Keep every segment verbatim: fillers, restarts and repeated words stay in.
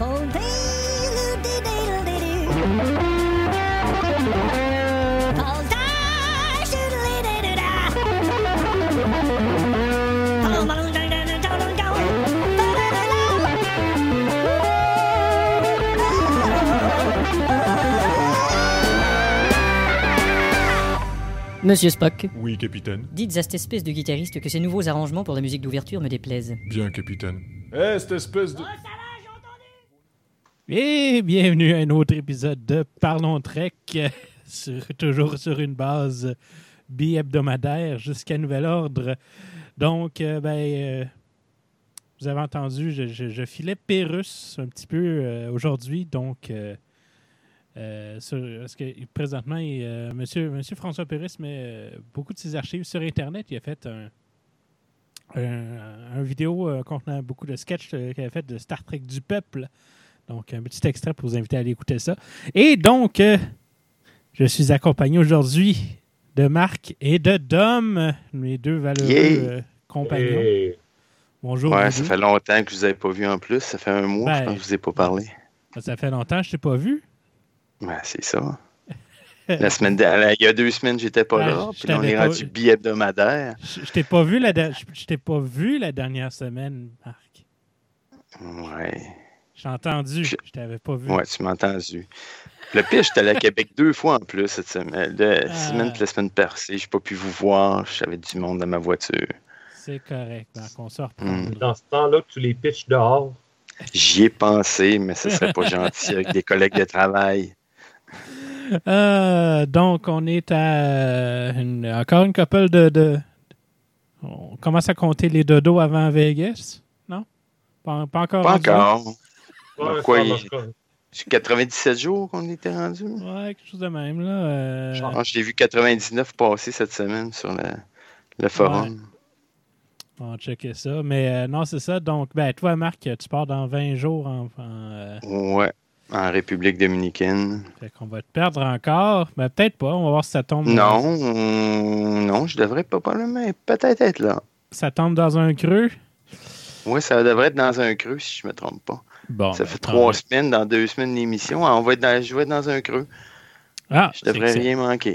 Monsieur Spock. Oui, capitaine. Dites à cette espèce de guitariste que ces nouveaux arrangements pour la musique d'ouverture me déplaisent. Bien, capitaine. Eh, hey, cette espèce de... Oh, ça va, j'ai entendu! Et bienvenue à un autre épisode de Parlons Trek, sur, toujours sur une base bi-hebdomadaire jusqu'à nouvel ordre. Donc, euh, ben, euh, vous avez entendu, je, je, je filais Pérus un petit peu euh, aujourd'hui, donc... Euh, Euh, sur, parce que présentement, il, euh, monsieur, monsieur François Pérus met euh, beaucoup de ses archives sur Internet. Il a fait un, un, un vidéo euh, contenant beaucoup de sketchs euh, qu'il a fait de Star Trek du peuple. Donc, un petit extrait pour vous inviter à aller écouter ça. Et donc, euh, je suis accompagné aujourd'hui de Marc et de Dom, mes deux valeureux yeah. euh, compagnons. Hey. Bonjour. Ouais, vous ça deux. fait longtemps que je ne vous avais pas vu en plus. Ça fait un mois, Ben, je pense que je ne vous ai pas parlé. Ça fait longtemps que je ne t'ai pas vu. Ben, c'est ça. La semaine de... Il y a deux semaines, j'étais pas ben, là. Puis là, on est pas... rendu bi-hebdomadaire. Je, je t'ai pas vu la de... je t'ai pas vu la dernière semaine, Marc. Ouais. J'ai entendu. Je, je t'avais pas vu. Ouais, tu m'as entendu. Le pire, j'étais allé à Québec deux fois en plus cette semaine. La ah. semaine et la semaine passée, j'ai pas pu vous voir. J'avais du monde dans ma voiture. C'est correct, Marc. On se reprend. Mm. Dans ce temps-là, tu les pitches dehors. J'y ai pensé, mais ce serait pas gentil avec des collègues de travail. Euh, donc, on est à une, encore une couple de, de... On commence à compter les dodos avant Vegas, non? Pas, pas encore. Pas encore. Ouais, quoi, ça, il... dans ce C'est quatre-vingt-dix-sept jours qu'on était rendu. Ouais, quelque chose de même, là. Euh... Je pense que j'ai vu quatre-vingt-dix-neuf passer cette semaine sur le, le forum. Ouais. On va checker ça. Mais euh, non, c'est ça. Donc, ben, toi, Marc, tu pars dans vingt jours en... en euh... Ouais. En République dominicaine. Fait qu'on va te perdre encore. Mais peut-être pas. On va voir si ça tombe. Non, dans... euh, non, je devrais pas parler, mais peut-être être là. Ça tombe dans un creux? Oui, ça devrait être dans un creux, si je me trompe pas. Bon, ça ben, fait trois ouais. semaines, dans deux semaines d'émission. On va être dans, je vais être dans un creux. Ah, je devrais rien manquer.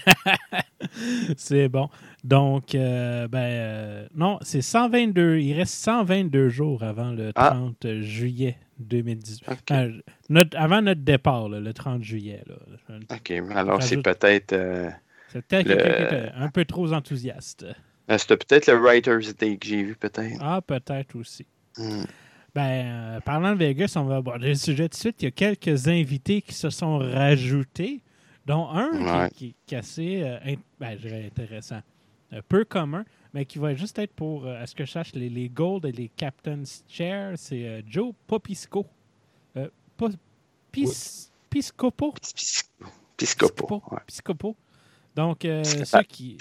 C'est bon. Donc, euh, ben, euh, non, c'est cent vingt-deux. Il reste cent vingt-deux jours avant le trente ah. juillet deux mille dix-huit. Okay. Euh, notre, avant notre départ, là, le trente juillet. Là. OK, alors c'est peut-être... Euh, c'est peut-être le... quelqu'un un peu trop enthousiaste. Euh, c'était peut-être le Writer's Day que j'ai vu, peut-être. Ah, peut-être aussi. Mm. Ben, euh, parlant de Vegas, on va aborder le sujet tout de suite. Il y a quelques invités qui se sont rajoutés, dont un ouais. qui, qui, qui est assez euh, in, ben, je dirais intéressant, euh, peu commun, mais qui va juste être pour, euh, à ce que je sache, les, les Gold et les Captain's Chair. C'est euh, Joe Popisco. Euh, po, pis, oui. Piscopo. Piscopo. Piscopo. Ouais. Piscopo. Donc, euh, ceux qui...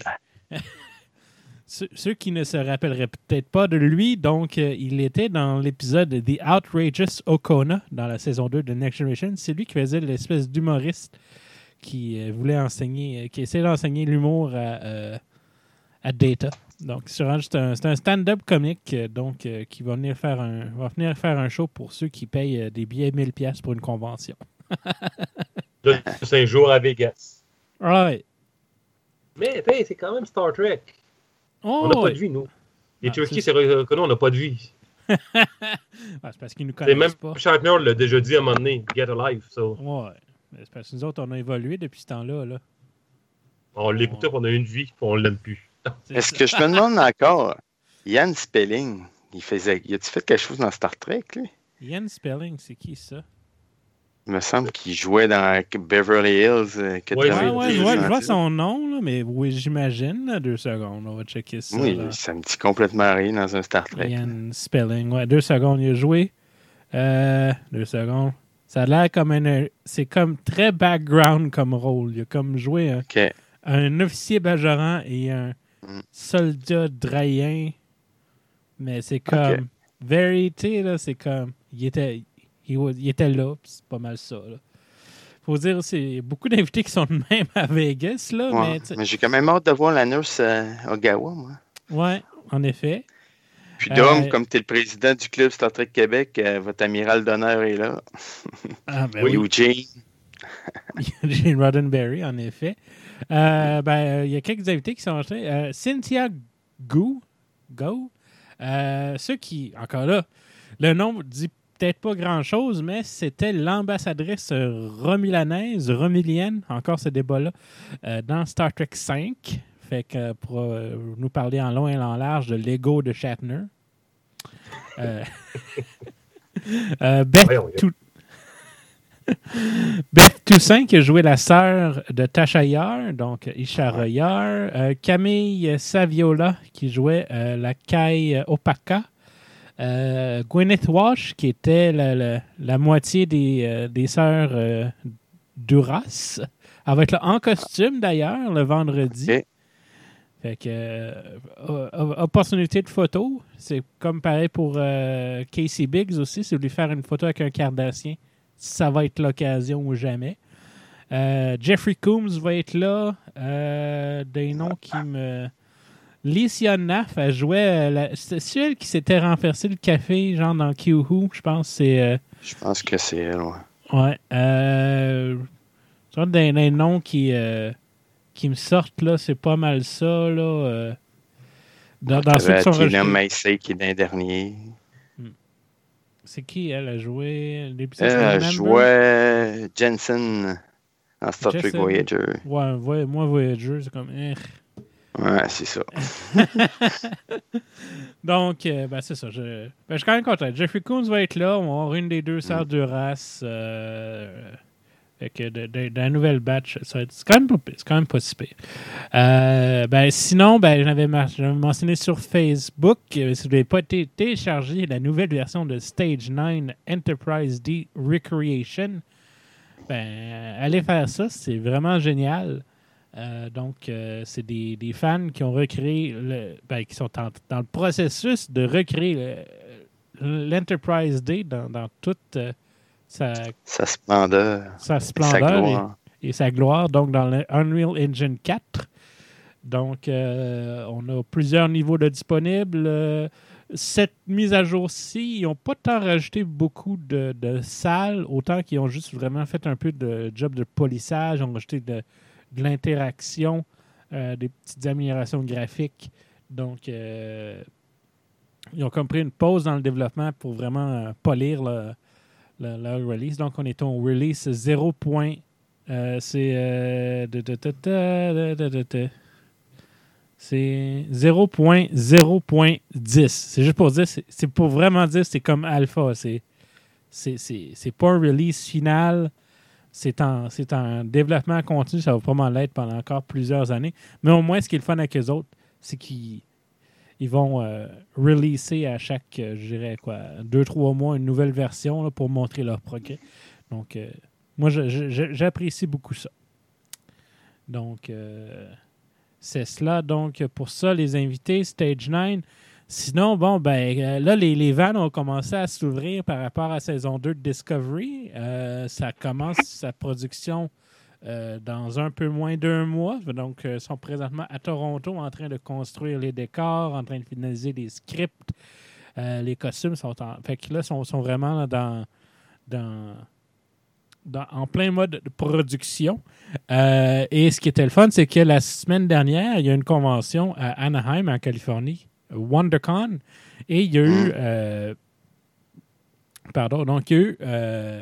Ceux, ceux qui ne se rappelleraient peut-être pas de lui, donc euh, il était dans l'épisode The Outrageous Okona dans la saison deux de Next Generation. C'est lui qui faisait l'espèce d'humoriste qui euh, voulait enseigner, euh, qui essayait d'enseigner l'humour à, euh, à Data. Donc c'est un, c'est un stand-up comique euh, donc euh, qui va venir faire un va venir faire un show pour ceux qui payent euh, des billets mille dollars pour une convention. De cinq jours à Vegas. Ouais. Mais hey, c'est quand même Star Trek. Oh, on n'a pas de vie, nous. Les Turkish, c'est que nous, on n'a pas de vie. ah, c'est parce qu'ils nous connaissent même pas. Shatner l'a déjà dit à un moment donné, get a life. So. Ouais. C'est parce que nous autres, on a évolué depuis ce temps-là. Là. On l'écoutait, on... on a une vie, puis on ne l'aime plus. Est-ce que je me demande encore, Ian Spelling, il faisait, il a-tu fait quelque chose dans Star Trek, lui? Ian Spelling, c'est qui ça? Il me semble qu'il jouait dans Beverly Hills. Euh, oui, ouais, ouais, je, vois, je vois son nom, là, mais oui, j'imagine. Là, deux secondes, on va checker ça. Oui, là. ça me dit complètement rien dans un Star Trek. Ian Spelling, ouais, deux secondes, il a joué. Euh, deux secondes. Ça a l'air comme un... C'est comme très background comme rôle. Il a comme joué un, okay. un officier bajoran et un mm. soldat drayen. Mais c'est comme... Okay. Vérité, là, c'est comme... Il était... Il était là, puis c'est pas mal ça. Il faut dire aussi, il y a beaucoup d'invités qui sont de même à Vegas. Là, ouais, mais, mais j'ai quand même hâte de voir la nurse à Ogawa, moi. Oui, en effet. Puis Dom, Euh, comme tu es le président du club Star Trek Québec, euh, votre amiral d'honneur est là. Ah, ben oui, oui. Eugene. Gene Roddenberry, en effet. Euh, ben, il y a quelques invités qui sont entrés. Euh, Cynthia Go, Go euh, ceux qui, encore là, le nom dit peut-être pas grand-chose, mais c'était l'ambassadrice romulanaise, romulienne, encore ce débat-là, euh, dans Star Trek cinq. Fait que pour euh, nous parler en long et en large de l'ego de Shatner. Euh, euh, Beth, Voyons, Tou- Beth Toussaint qui a joué la sœur de Tasha Yar, donc Ishara Yar. Euh, Camille Saviola qui jouait euh, la Kai Opaka. Euh, Gwyneth Walsh qui était la, la, la moitié des, euh, des sœurs euh, Duras. Elle va être là en costume d'ailleurs le vendredi. Ok. Fait que euh, opportunité de photo, c'est comme pareil pour euh, Casey Biggs aussi, si vous voulez faire une photo avec un Cardassien, ça va être l'occasion ou jamais. Euh, Jeffrey Coombs va être là. Euh, des noms qui me... Licia Naff, elle jouait... La... C'est celle qui s'était renversé le café, genre dans Q-Who, je pense. C'est... Euh... Je pense que c'est elle, ouais. Ouais. Euh... C'est des, des noms qui... Euh... qui me sortent, là, c'est pas mal ça, là. Euh, dans dans ceux qui sont Tina rejetés. Macy qui est d'un dernier. C'est qui, elle, a joué l'épisode? Elle Remember? jouait Jensen dans Star Trek Jensen. Voyager. Ouais, ouais, moi, Voyager, c'est comme... eh. Ouais, c'est ça. Donc, euh, ben, c'est ça. Je, ben, je suis quand même content. Jeffrey Coons va être là. On va avoir une des deux sœurs de race. Euh, fait que de, de, de la nouvelle batch, ça va être- c'est quand même pas pire, c'est quand même pas si pire. Euh, ben, sinon, ben, j'avais, mar- j'avais mentionné sur Facebook, euh, si vous n'avez pas té- téléchargé la nouvelle version de Stage neuf Enterprise D Recreation, ben, allez faire ça, c'est vraiment génial. Euh, donc, euh, c'est des, des fans qui ont recréé, le, ben, qui sont en- dans le processus de recréer le- l'Enterprise D dans, dans toute euh, sa, Sa splendeur. sa Sa splendeur gloire. et, et sa gloire, donc dans le Unreal Engine quatre. Donc, euh, on a plusieurs niveaux de disponibles. Euh, cette mise à jour-ci, ils n'ont pas tant rajouté beaucoup de, de salles, autant qu'ils ont juste vraiment fait un peu de job de polissage, ont rajouté de, de l'interaction, euh, des petites améliorations graphiques. Donc, euh, ils ont comme pris une pause dans le développement pour vraiment euh, polir le, le- leur release. Donc, on est au release zéro. Euh, c'est euh, de- de- de- de- de- de- de- c'est zéro point zéro point dix. C'est juste pour dire, c'est, c'est pour vraiment dire, c'est comme alpha. C'est, c'est, c'est, c'est pas un release final. C'est en, c'est en développement continu. Ça va probablement l'être pendant encore plusieurs années. Mais au moins, ce qui est le fun avec eux autres, c'est qu'ils ils vont euh, releaser à chaque, euh, je dirais quoi, deux, trois mois une nouvelle version là, pour montrer leur progrès. Donc, euh, moi, je- je- j'apprécie beaucoup ça. Donc, euh, c'est cela. Donc, pour ça, les invités, Stage neuf. Sinon, bon, ben euh, là, les, les vannes ont commencé à s'ouvrir par rapport à saison deux de Discovery. Euh, ça commence sa production euh, dans un peu moins d'un mois. Donc, euh, ils sont présentement à Toronto en train de construire les décors, en train de finaliser les scripts. Euh, les costumes sont en... Fait que là, sont, sont vraiment là, dans... dans Dans- en plein mode de production. Euh, et ce qui était le fun, c'est que la semaine dernière, il y a une convention à Anaheim, en Californie, WonderCon, et il y a eu... euh, pardon, donc il y a eu euh,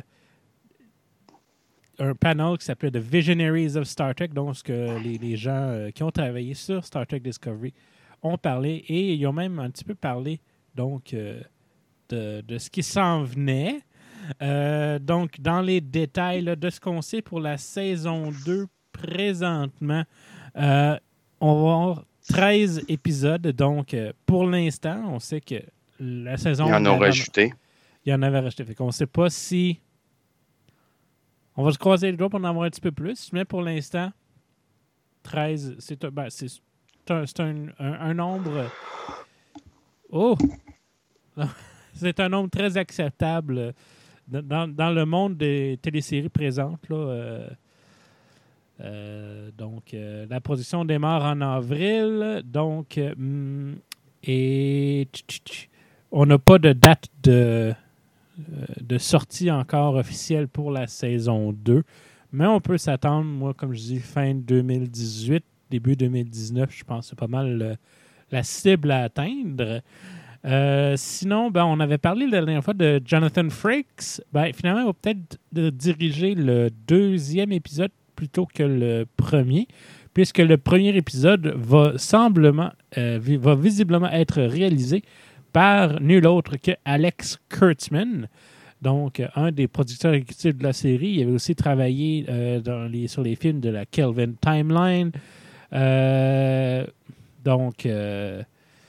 un panel qui s'appelait The Visionaries of Star Trek, donc ce que les, les gens euh, qui ont travaillé sur Star Trek Discovery ont parlé, et ils ont même un petit peu parlé donc euh, de, de ce qui s'en venait. Euh, donc, dans les détails là, de ce qu'on sait pour la saison deux présentement, euh, on va avoir treize épisodes. Donc, euh, pour l'instant, on sait que la saison... Ils en ont d'avant- rajouté. Il y en avait rajouté. Fait qu'on ne sait pas si... On va se croiser les doigts pour en avoir un petit peu plus, mais pour l'instant, treize, c'est un, ben, c'est un, c'est un, un, un nombre... Oh! C'est un nombre très acceptable dans, dans le monde des téléséries présentes. Là, euh, euh, donc, euh, la production démarre en avril. Donc, euh, et tch, tch, tch. on n'a pas de date de, de sortie encore officielle pour la saison deux. Mais on peut s'attendre, moi, comme je dis, fin deux mille dix-huit, début deux mille dix-neuf, je pense que c'est pas mal le, la cible à atteindre. Euh, sinon, ben, on avait parlé la dernière fois de Jonathan Frakes. Ben, finalement, il va peut-être de diriger le deuxième épisode plutôt que le premier, puisque le premier épisode va semblement, euh, va visiblement être réalisé par nul autre que Alex Kurtzman. Donc, un des producteurs exécutifs de la série. Il avait aussi travaillé euh, dans les, sur les films de la Kelvin Timeline. Euh, donc, euh,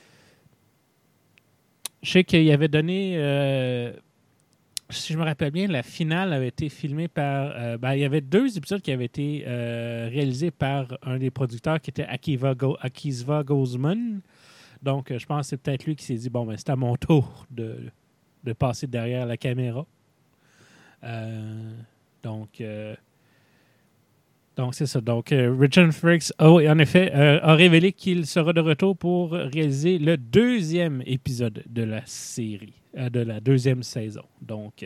je sais qu'il avait donné, euh, si je me rappelle bien, la finale avait été filmée par... Euh, ben, il y avait deux épisodes qui avaient été euh, réalisés par un des producteurs qui était Akiva, Go, Akisva Gozman. Donc, je pense que c'est peut-être lui qui s'est dit, bon, ben, c'est à mon tour de... de passer derrière la caméra. Euh, donc, euh, donc c'est ça. Donc, euh, Richard Frakes, oh, en effet, euh, a révélé qu'il sera de retour pour réaliser le deuxième épisode de la série, euh, de la deuxième saison. Donc,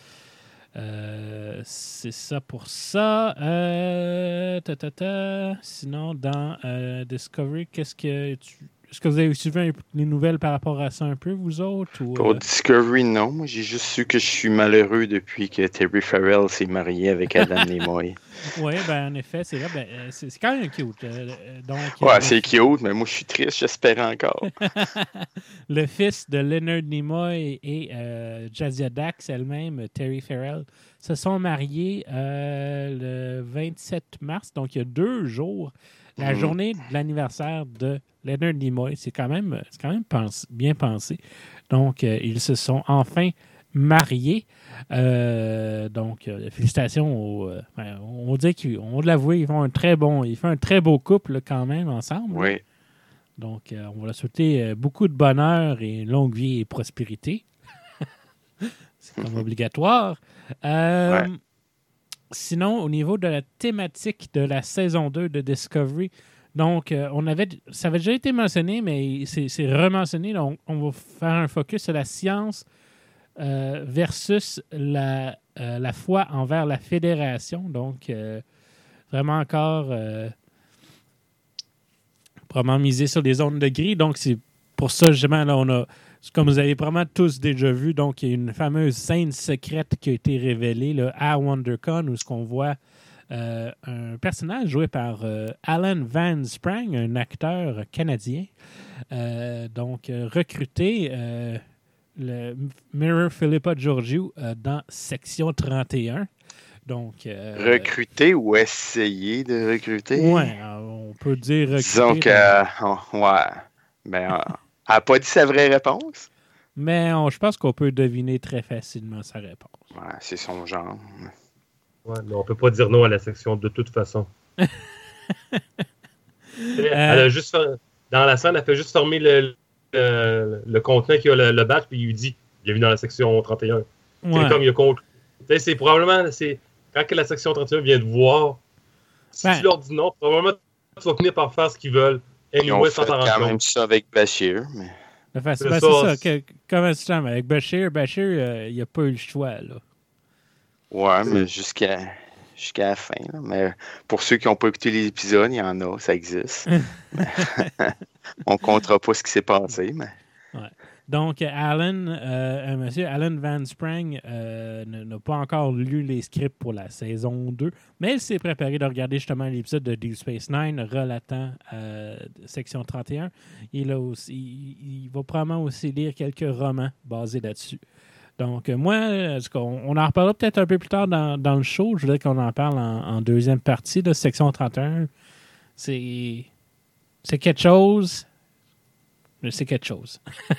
euh, c'est ça pour ça. Euh, ta, ta, ta. Sinon, dans euh, Discovery, qu'est-ce que tu... Est-ce que vous avez suivi les nouvelles par rapport à ça un peu, vous autres? Ou, Pour euh... Discovery, non. Moi, j'ai juste su que je suis malheureux depuis que Terry Farrell s'est marié avec Adam Nimoy. Oui, ben en effet, c'est vrai. Ben, c'est, c'est quand même cute. Euh, donc, ouais, euh, c'est cute, mais moi, je suis triste, j'espère encore. Le fils de Leonard Nimoy et euh, Jadzia Dax elle-même, Terry Farrell, se sont mariés euh, le vingt-sept mars, donc il y a deux jours, la mmh. journée de l'anniversaire de Leonard Nimoy. C'est quand même, c'est quand même pense, bien pensé. Donc, euh, ils se sont enfin mariés. Euh, donc, euh, félicitations. Au, euh, on dit qu'on de l'avouer, ils font un très bon, ils font un très beau couple là, quand même ensemble. Oui. Là. Donc, euh, on va leur souhaiter euh, beaucoup de bonheur et longue vie et prospérité. C'est comme obligatoire. Euh, ouais. Sinon, au niveau de la thématique de la saison deux de Discovery, donc, euh, on avait, ça avait déjà été mentionné, mais c'est, c'est rementionné. Donc, on va faire un focus sur la science euh, versus la, euh, la foi envers la fédération. Donc, euh, vraiment encore, euh, probablement misé sur les zones de gris. Donc, c'est pour ça, justement, là, on a, comme vous avez probablement tous déjà vu, donc, il y a une fameuse scène secrète qui a été révélée là, à WonderCon, où ce qu'on voit Euh, un personnage joué par euh, Alan Van Sprang, un acteur canadien, euh, donc euh, recruté euh, le Mirror Philippa Georgiou euh, dans Section trente et un. Donc, euh, recruter ou essayer de recruter? Oui, on peut dire recruter. Disons que, euh, ouais, ben, euh, elle n'a pas dit sa vraie réponse. Mais on, je pense qu'on peut deviner très facilement sa réponse. Ouais, c'est son genre. Ouais, mais on ne peut pas dire non à la section de toute façon. elle, elle a juste fait, dans la scène, elle fait juste former le, le, le contenant qui a le, le badge, puis il lui dit bienvenue dans la section trente et un. Ouais. C'est comme il a conclu. C'est probablement, c'est, quand que la section trente et un vient de voir, si ben, tu leur dis non, probablement tu vas finir par faire ce qu'ils veulent. Ils ont fait quand même ça avec Bashir. Mais... Enfin, c'est, ben, c'est ça. ça. Que, comment tu sens avec Bashir? Bashir, euh, il n'a pas eu le choix, là. Ouais, mais jusqu'à, jusqu'à la fin. Là. Mais pour ceux qui n'ont pas écouté les épisodes, il y en a, ça existe. On ne comptera pas ce qui s'est passé. Mais... Ouais. Donc, Alan, euh, monsieur Alan Van Sprang euh, n'a pas encore lu les scripts pour la saison deux, mais il s'est préparé de regarder justement l'épisode de Deep Space Nine relatant euh, Section trente et un. Il, a aussi, il, il va probablement aussi lire quelques romans basés là-dessus. Donc, moi, on, on en reparlera peut-être un peu plus tard dans, dans le show. Je voudrais qu'on en parle en, en deuxième partie de Section trente et un. C'est, c'est quelque chose. C'est quelque chose.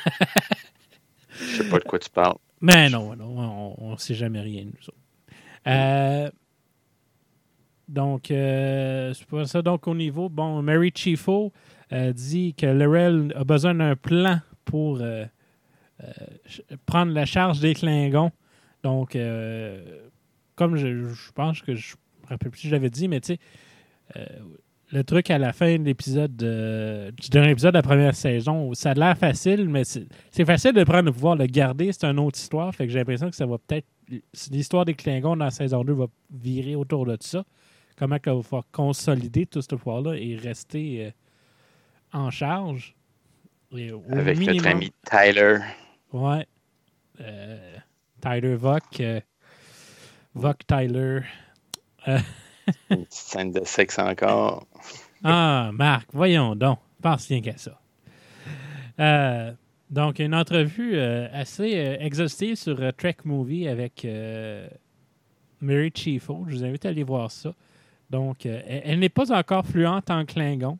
Je sais pas de quoi tu parles. Mais non, non on ne sait jamais rien, nous autres. Euh, donc, euh, c'est pas ça. Donc, au niveau, bon, Mary Chieffo euh, dit que L'Rell a besoin d'un plan pour... Euh, Euh, prendre la charge des Klingons. Donc, euh, comme je, je pense que je ne me rappelle plus si je l'avais dit, mais tu sais, euh, le truc à la fin de l'épisode de, du dernier épisode de la première saison, ça a l'air facile, mais c'est, c'est facile de prendre le pouvoir, le garder, c'est une autre histoire. Fait que j'ai l'impression que ça va peut-être. L'histoire des Klingons dans la saison deux va virer autour de ça. Comment il va falloir consolider tout ce pouvoir-là et rester euh, en charge. Et avec minimum, notre ami Tyler. Ouais. Euh, Tyler Vok. Euh, Vok Tyler. Euh, Une petite scène de sexe encore. Ah, Marc, voyons donc. Pense rien qu'à ça. Euh, donc, une entrevue euh, assez euh, exhaustive sur euh, Trek Movie avec euh, Mary Chieffo. Je vous invite à aller voir ça. Donc, euh, elle, elle n'est pas encore fluente en Klingon.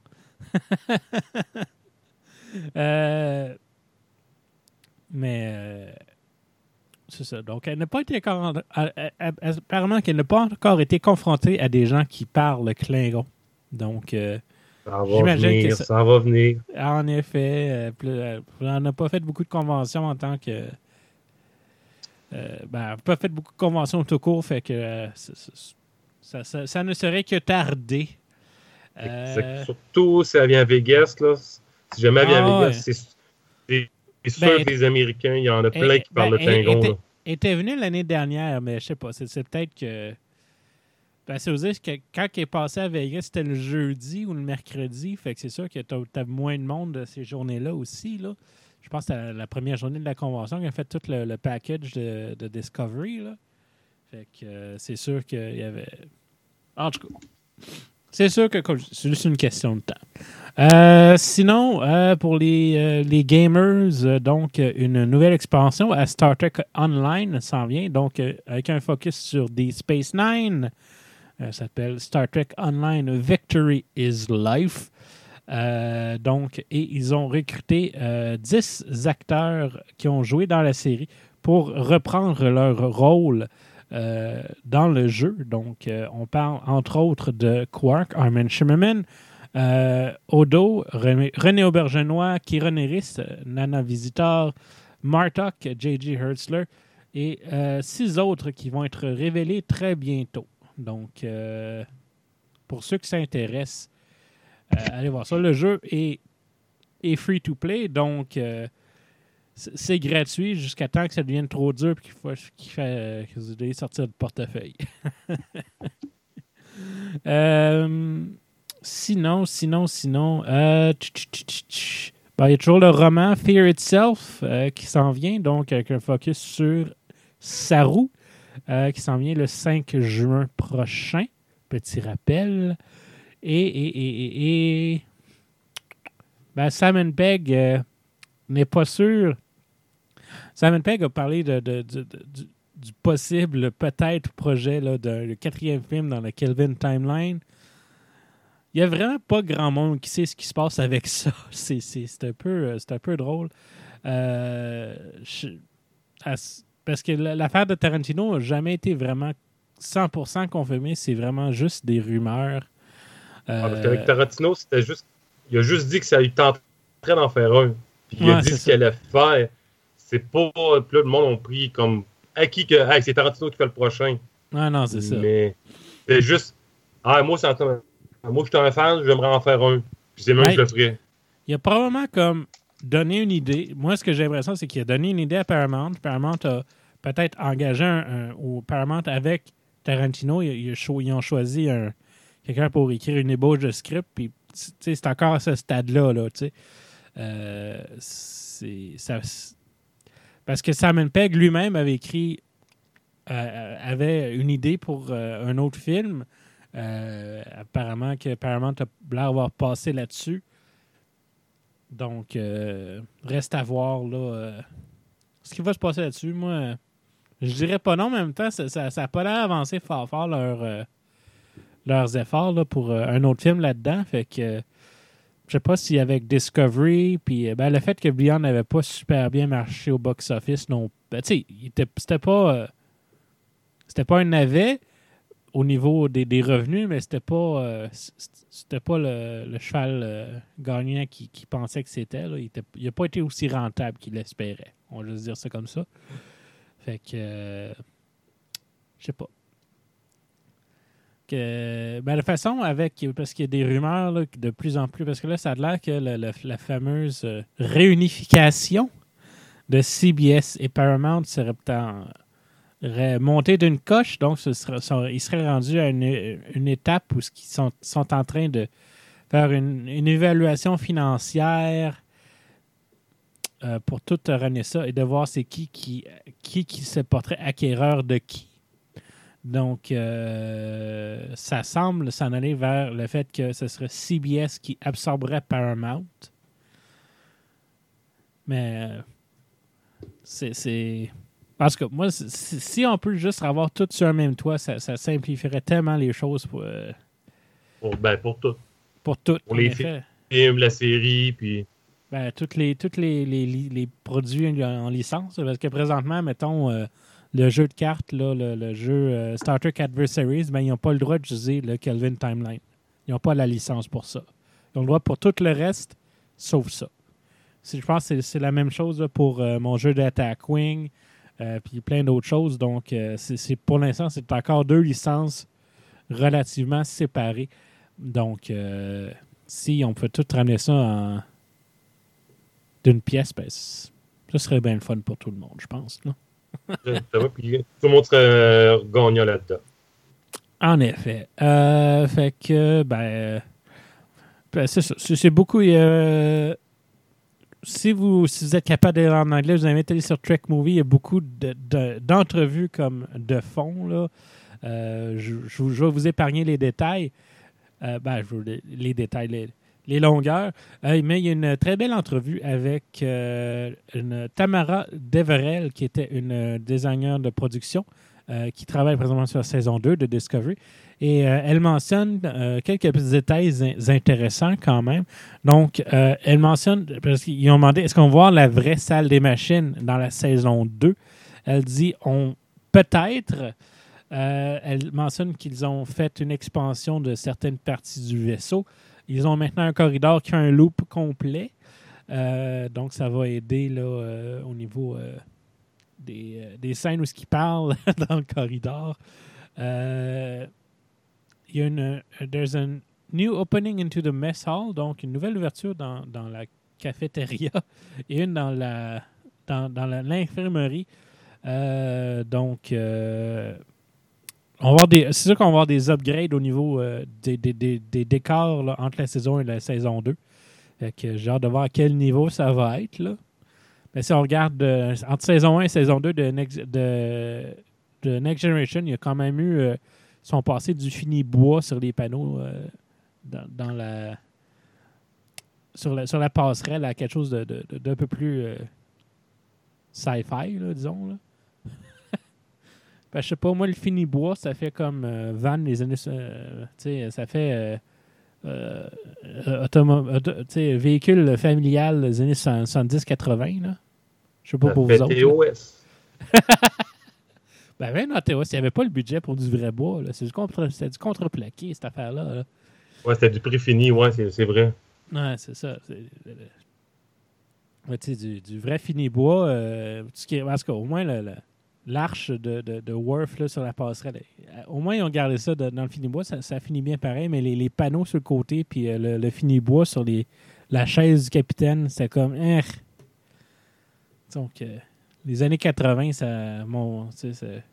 euh, mais euh, c'est ça. Donc, elle n'a pas été encore. Apparemment qu'elle n'a pas encore été confrontée à des gens qui parlent Klingon. Donc, euh, ça va j'imagine venir, que ça, ça va venir. En effet, euh, plus, on n'a pas fait beaucoup de conventions en tant que. Euh, ben, on n'a pas fait beaucoup de conventions tout court, fait que euh, ça, ça, ça, ça ne serait que tardé. Euh, Surtout si elle vient à Vegas, là. Si jamais elle vient ah, à Vegas, ouais. c'est, c'est, c'est sûr ben, que les Américains, il y en a plein qui ben, parlent le Klingon. Elle était, était venue l'année dernière, mais je sais pas, c'est, c'est peut-être que. Ben, c'est aussi que quand elle est passée à Vegas, c'était le jeudi ou le mercredi, fait que c'est sûr que tu as moins de monde ces journées-là aussi, là. Je pense que c'était la première journée de la convention qui a fait tout le, le package de, de Discovery, là. Fait que euh, c'est sûr qu'il y avait... En tout cas, c'est sûr que c'est juste une question de temps. Euh, sinon, euh, pour les, euh, les gamers, euh, donc une nouvelle expansion à Star Trek Online s'en vient, donc euh, avec un focus sur Deep Space Nine. Euh, ça s'appelle Star Trek Online Victory is Life. Euh, donc, et ils ont recruté euh, dix acteurs qui ont joué dans la série pour reprendre leur rôle euh, dans le jeu. Donc, euh, on parle entre autres de Quark, Armin Shimmerman, euh, Odo, René, René Aubergenois, Kieran Harris, Nana Visitor, Martok, J J Hertzler et euh, six autres qui vont être révélés très bientôt. Donc, euh, pour ceux qui s'intéressent, euh, allez voir ça. Le jeu est, est free to play, donc euh, c'est, c'est gratuit jusqu'à temps que ça devienne trop dur et qu'il faut qu'il fait, que vous devez sortir le portefeuille. euh, sinon, sinon, sinon, euh, ben, il y a toujours le roman Fear Itself euh, qui s'en vient, donc avec un focus sur Saru. Euh, qui s'en vient le cinq juin prochain. Petit rappel. Et, et, et, et, et... Ben, Simon Pegg euh, n'est pas sûr. Simon Pegg a parlé de, de, de, de, du, du possible, peut-être, projet là, de le quatrième film dans la Kelvin Timeline. Il n'y a vraiment pas grand monde qui sait ce qui se passe avec ça. C'est, c'est, c'est, un, peu, c'est un peu drôle. Euh, je, à, Parce que l'affaire de Tarantino n'a jamais été vraiment cent pour cent confirmée. C'est vraiment juste des rumeurs. Euh... Ah, parce qu'avec Tarantino, c'était juste... il a juste dit que ça lui tenterait d'en faire un. Puis il ouais, a dit ce ça. qu'il allait faire. C'est pas... Puis là, le monde a pris comme acquis que hey, c'est Tarantino qui fait le prochain. Ah non, c'est ça. Mais c'est juste... Ah, moi, c'est en... moi, je suis un fan, j'aimerais en faire un. Puis c'est même ouais. que je le ferais. Il a probablement comme... donner une idée. Moi, ce que j'ai l'impression, c'est qu'il a donné une idée à Paramount. Paramount a peut-être engagé un, un ou Paramount avec Tarantino. Ils, ils, ils ont choisi un, quelqu'un pour écrire une ébauche de script. Puis, c'est encore à ce stade-là. Là, euh, c'est, ça, parce que Simon Pegg lui-même avait écrit, euh, avait une idée pour euh, un autre film. Euh, apparemment que Paramount a l'air d'avoir passé là-dessus. Donc, euh, reste à voir là, euh, ce qui va se passer là-dessus. Moi, euh, je dirais pas non, mais en même temps, ça n'a ça, pas l'air avancé fort fort leur, euh, leurs efforts là, pour euh, un autre film là-dedans. Fait que euh, je sais pas si avec Discovery, puis ben, le fait que Beyond n'avait pas super bien marché au box-office, non. Ben, tu sais, c'était pas, euh, c'était pas un navet au niveau des, des revenus, mais c'était pas euh, c'était pas le, le cheval euh, gagnant qui, qui pensait que c'était. Là. Il n'a pas été aussi rentable qu'il l'espérait. On va juste dire ça comme ça. Fait que euh, je sais pas. que, ben, de façon avec, parce qu'il y a des rumeurs là, de plus en plus, parce que là, ça a l'air que la, la, la fameuse euh, réunification de C B S et Paramount serait peut-être montée d'une coche, donc ce serait, ça, ils seraient rendus à une, une étape où ils sont, sont en train de faire une, une évaluation financière euh, pour tout runner ça et de voir c'est qui qui, qui, qui se porterait acquéreur de qui. Donc, euh, ça semble s'en aller vers le fait que ce serait C B S qui absorberait Paramount. Mais, euh, c'est, c'est... Parce que moi, si, si on peut juste avoir tout sur un même toit, ça, ça simplifierait tellement les choses pour... Euh, pour ben, pour tout. Pour tout, Pour les effet. films, la série, puis... Ben, tous les, toutes les, les, les produits en licence. Parce que présentement, mettons... Euh, le jeu de cartes, là, le, le jeu euh, Star Trek Adversaries, ben, ils n'ont pas le droit d'utiliser le Kelvin Timeline. Ils n'ont pas la licence pour ça. Ils ont le droit pour tout le reste, sauf ça. C'est, je pense que c'est, c'est la même chose là, pour euh, mon jeu d'Attack Wing, euh, puis plein d'autres choses. Donc, euh, c'est, c'est, pour l'instant, c'est encore deux licences relativement séparées. Donc, euh, si on peut tout ramener ça en... d'une pièce, ben, ce serait bien le fun pour tout le monde, je pense, là. Ça va, puis tout le monde serait euh, gagnant là-dedans. En effet. Euh, fait que, ben, ben c'est ça. C'est, c'est beaucoup. Euh, si, vous, si vous êtes capable d'aller en anglais, je vous invite à aller sur Trek Movie. Il y a beaucoup de, de, d'entrevues comme de fond. Là. Euh, je, je, je vais vous épargner les détails. Euh, ben, je veux les, les détails, les, les longueurs. Euh, mais il y a une très belle entrevue avec euh, une Tamara Deverell, qui était une designer de production, euh, qui travaille présentement sur la saison deux de Discovery. Et euh, elle mentionne euh, quelques petits détails in- intéressants quand même. Donc, euh, elle mentionne, parce qu'ils ont demandé, est-ce qu'on va voir la vraie salle des machines dans la saison deux? Elle dit, on peut-être... Euh, elle mentionne qu'ils ont fait une expansion de certaines parties du vaisseau. Ils ont maintenant un corridor qui a un loop complet. Euh, donc, ça va aider là, euh, au niveau euh, des, euh, des scènes où ils parlent dans le corridor. Euh, il y a une... There's a new opening into the mess hall. Donc, une nouvelle ouverture dans, dans la cafétéria et une dans, la, dans, dans la, l'infirmerie. Euh, donc... Euh, On va avoir des, c'est sûr qu'on va avoir des upgrades au niveau euh, des, des, des, des décors là, entre la saison et la saison deux. Fait que j'ai hâte de voir à quel niveau ça va être. Là. Mais si on regarde euh, entre saison un et saison deux de Next, de, de Next Generation, il y a quand même eu... Euh, ils sont passés du fini bois sur les panneaux euh, dans, dans la, sur, la, sur la passerelle à quelque chose de, de, de, d'un peu plus euh, sci-fi, là, disons. Là. Ben, je sais pas, moi, le fini bois, ça fait comme euh, van les années... Euh, tu sais, ça fait... Euh, euh, automo- auto, véhicule familial des années soixante-dix quatre-vingts, là. Je sais pas Ça pour fait vous autres. T O S. Ben, ben non, T O S, il n'y avait pas le budget pour du vrai bois, là. C'est du, contre, c'est du contreplaqué, cette affaire-là. Là. Ouais, c'était du prix fini, ouais, c'est, c'est vrai. Ouais, c'est ça. C'est, ouais, tu sais, du, du vrai fini bois, euh, tout ce qui est, parce qu'au moins, le... le l'arche de, de, de Worf là, sur la passerelle. Au moins, ils ont gardé ça de, dans le fini-bois. Ça, ça finit bien pareil, mais les, les panneaux sur le côté puis euh, le, le fini-bois sur les, la chaise du capitaine, c'était comme... Eh. Donc, euh, les années quatre-vingts, ça... Mon, tu sais,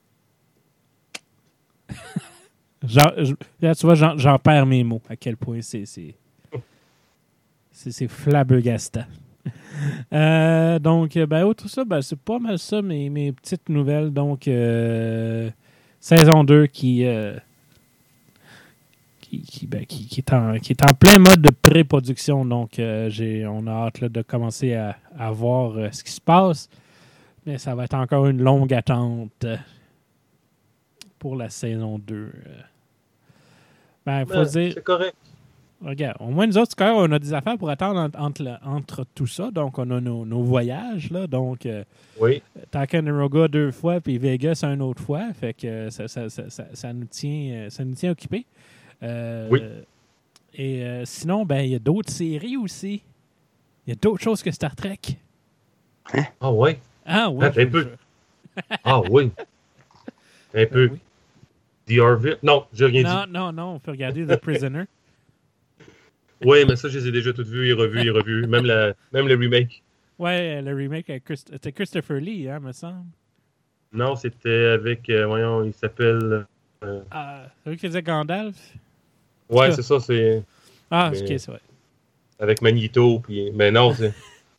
genre, je, là, tu vois, j'en, j'en perds mes mots. À quel point c'est... C'est, c'est, c'est flabbergastant. Euh, donc, ben, autre ça, ben, c'est pas mal ça, mes, mes petites nouvelles. Donc, euh, saison deux qui, euh, qui, qui, ben, qui, qui, est en, qui est en plein mode de pré-production. Donc, euh, j'ai, on a hâte là, de commencer à, à voir euh, ce qui se passe. Mais ça va être encore une longue attente euh, pour la saison deux. Euh. Ben, il faut Ben, dire... c'est correct. Regarde, au moins, nous autres, on a des affaires pour attendre entre, entre, entre tout ça. Donc, on a nos, nos voyages. Là, donc, euh, oui. Ticonderoga deux fois, puis Vegas une autre fois. Fait que ça, ça, ça, ça, ça, nous, tient, ça nous tient occupés. Euh, oui. Et euh, sinon, ben il y a d'autres séries aussi. Il y a d'autres choses que Star Trek. Hein? Ah ouais? Ah oui. Ah, un peu. Ah oui. Un peu. Oui. The Orville? Non, j'ai rien non, dit. Non, non, non, on peut regarder The Prisoner. Oui, mais ça, je les ai déjà toutes vues et revues et revues. Même, la, même le remake. Ouais, le remake, avec Christ- c'était Christopher Lee, hein, me semble. Non, c'était avec, euh, voyons, il s'appelle... Euh... Ah, c'est lui qui faisait Gandalf? Ouais, c'est ça, c'est... Ah, mais... ok, c'est vrai. Avec Magneto, puis... Mais non, c'est...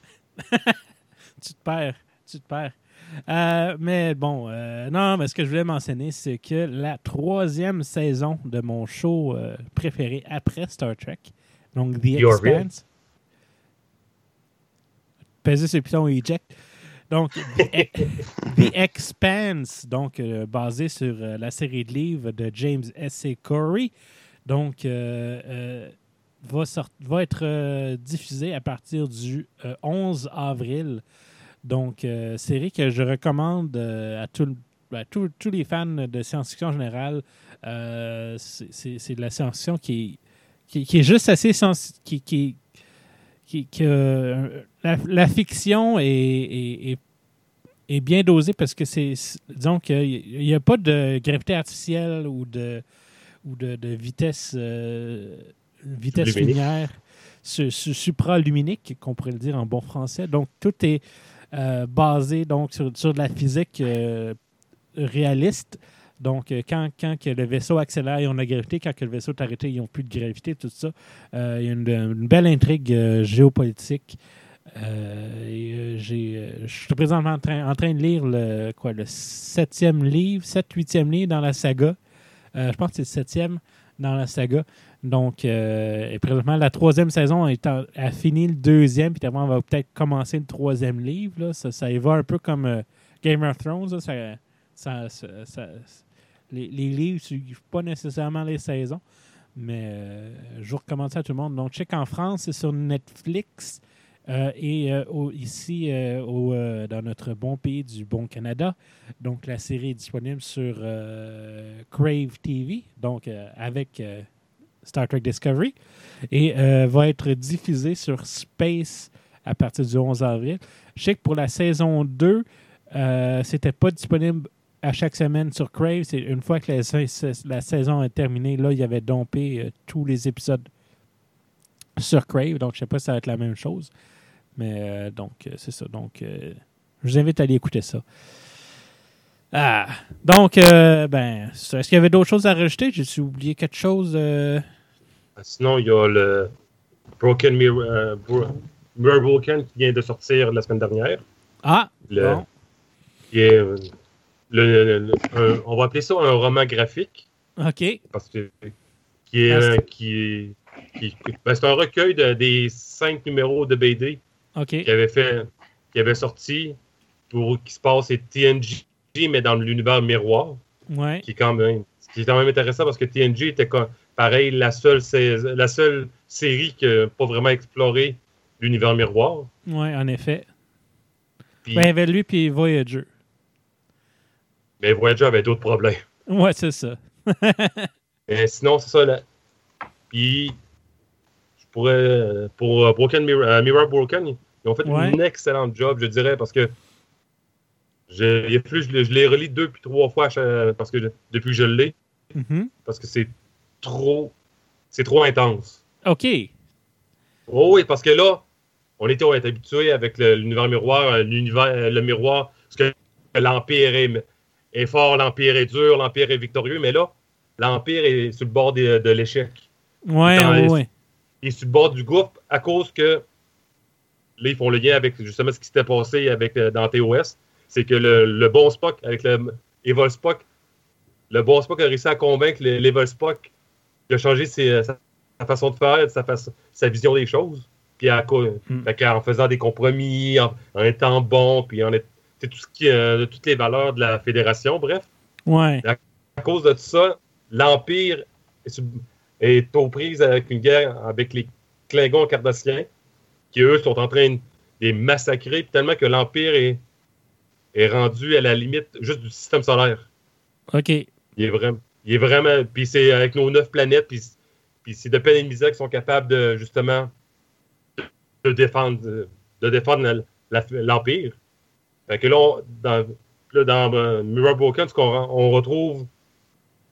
tu te perds, tu te perds. Euh, mais bon, euh, non, mais ce que je voulais mentionner, c'est que la troisième saison de mon show euh, préféré après Star Trek, donc The Expanse. Pesez sur le piton eject. Donc, The, The Expanse, donc euh, basé sur euh, la série de livres de James S A Corey, donc euh, euh, va, sort- va être euh, diffusé à partir du euh, onze avril. Donc, euh, série que je recommande euh, à tout, à tout- tous les fans de science-fiction en général. Euh, c'est, c'est- c'est de la science-fiction qui est, qui, qui est juste assez sens- qui, qui, qui, qui, euh, la, la fiction est, est, est, est bien dosée parce que c'est, c'est disons qu'il n'y a pas de gravité artificielle ou de, ou de, de vitesse, euh, vitesse lumière su, su, supraluminique, qu'on pourrait le dire en bon français. Donc, tout est euh, basé donc, sur, sur de la physique euh, réaliste. Donc, euh, quand, quand que le vaisseau accélère, ils ont de la gravité. Quand que le vaisseau est arrêté, ils n'ont plus de gravité, tout ça. Euh, il y a une, une belle intrigue euh, géopolitique. Euh, et, euh, j'ai, euh, je suis présentement en train, en train de lire le, quoi, le septième livre, sept, huitième livre dans la saga. Euh, je pense que c'est le septième dans la saga. Donc, euh, et présentement, la troisième saison a, été, a fini le deuxième, puis on va peut-être commencer le troisième livre. Là. Ça, ça y va un peu comme euh, Game of Thrones. Là. Ça, ça, ça, ça, les, les livres ne suivent pas nécessairement les saisons, mais euh, je vous recommande ça à tout le monde. Donc, check en France, c'est sur Netflix. Euh, et euh, au, ici, euh, au, euh, dans notre bon pays du bon Canada, donc la série est disponible sur euh, Crave T V, donc euh, avec euh, Star Trek Discovery, et euh, va être diffusée sur Space à partir du onze avril. Je sais que pour la saison deux, euh, c'était pas disponible à chaque semaine sur Crave. C'est une fois que la, la saison est terminée, là, il y avait dompé euh, tous les épisodes sur Crave, donc je sais pas si ça va être la même chose. Mais euh, donc, euh, c'est ça. Donc, euh, je vous invite à aller écouter ça. Ah! Donc, euh, ben, est-ce qu'il y avait d'autres choses à rajouter? J'ai oublié quelque chose? Euh... Sinon, il y a le Broken Mirror, euh, Mirror Vulcan qui vient de sortir la semaine dernière. Ah! Le, bon. Qui est, euh, le, le, le, un, on va appeler ça un roman graphique. OK. Parce que qui est, euh, qui est qui, ben, c'est un recueil de, des cinq numéros de B D. Okay. Qui avait fait, qui avait sorti pour qui se passe c'est T N G mais dans l'univers miroir. Ouais. Qui est quand même, qui est quand même intéressant parce que T N G était comme, pareil la seule la seule série qui n'a pas vraiment exploré l'univers miroir. Ouais, en effet. Puis, ben, il y avait lui puis Voyager. Mais Voyager avait d'autres problèmes. Ouais, c'est ça. Mais sinon, c'est ça. Là. Puis pourrais, pour Broken Mirror, uh, Mirror Broken, ils ont fait ouais. un excellent job, je dirais, parce que je, plus, je, je l'ai relis deux puis trois fois parce que je, depuis que je l'ai, mm-hmm. parce que c'est trop, c'est trop intense. OK. Oh oui, parce que là, on était, on était habitué avec le, l'univers miroir, l'univers, le miroir, parce que l'Empire est, est fort, l'Empire est dur, l'Empire est victorieux, mais là, l'Empire est sur le bord de, de l'échec. Ouais, ouais, ouais. Il est sur le bord du gouffre à cause que là, ils font le lien avec justement ce qui s'était passé avec, euh, dans T O S. C'est que le, le bon Spock, avec le Evil Spock, le bon Spock a réussi à convaincre l'Evil Spock de changer ses, sa, sa façon de faire, sa, façon, sa vision des choses. Puis à, mm. fait en faisant des compromis, en, en étant bon, puis en tout ce qui, euh, toutes les valeurs de la Fédération, bref. Ouais. À, à cause de tout ça, l'Empire est sur, est aux prises avec une guerre avec les Klingons cardassiens, qui eux sont en train de les massacrer, tellement que l'Empire est, est rendu à la limite juste du système solaire. OK. Il est vraiment. Il est vraiment. Puis c'est avec nos neuf planètes, puis, puis c'est de peine et de misère qui sont capables de justement de défendre, de défendre la, la, l'Empire. Fait que là, on, dans, là, dans uh, Mirror Broken, on, on retrouve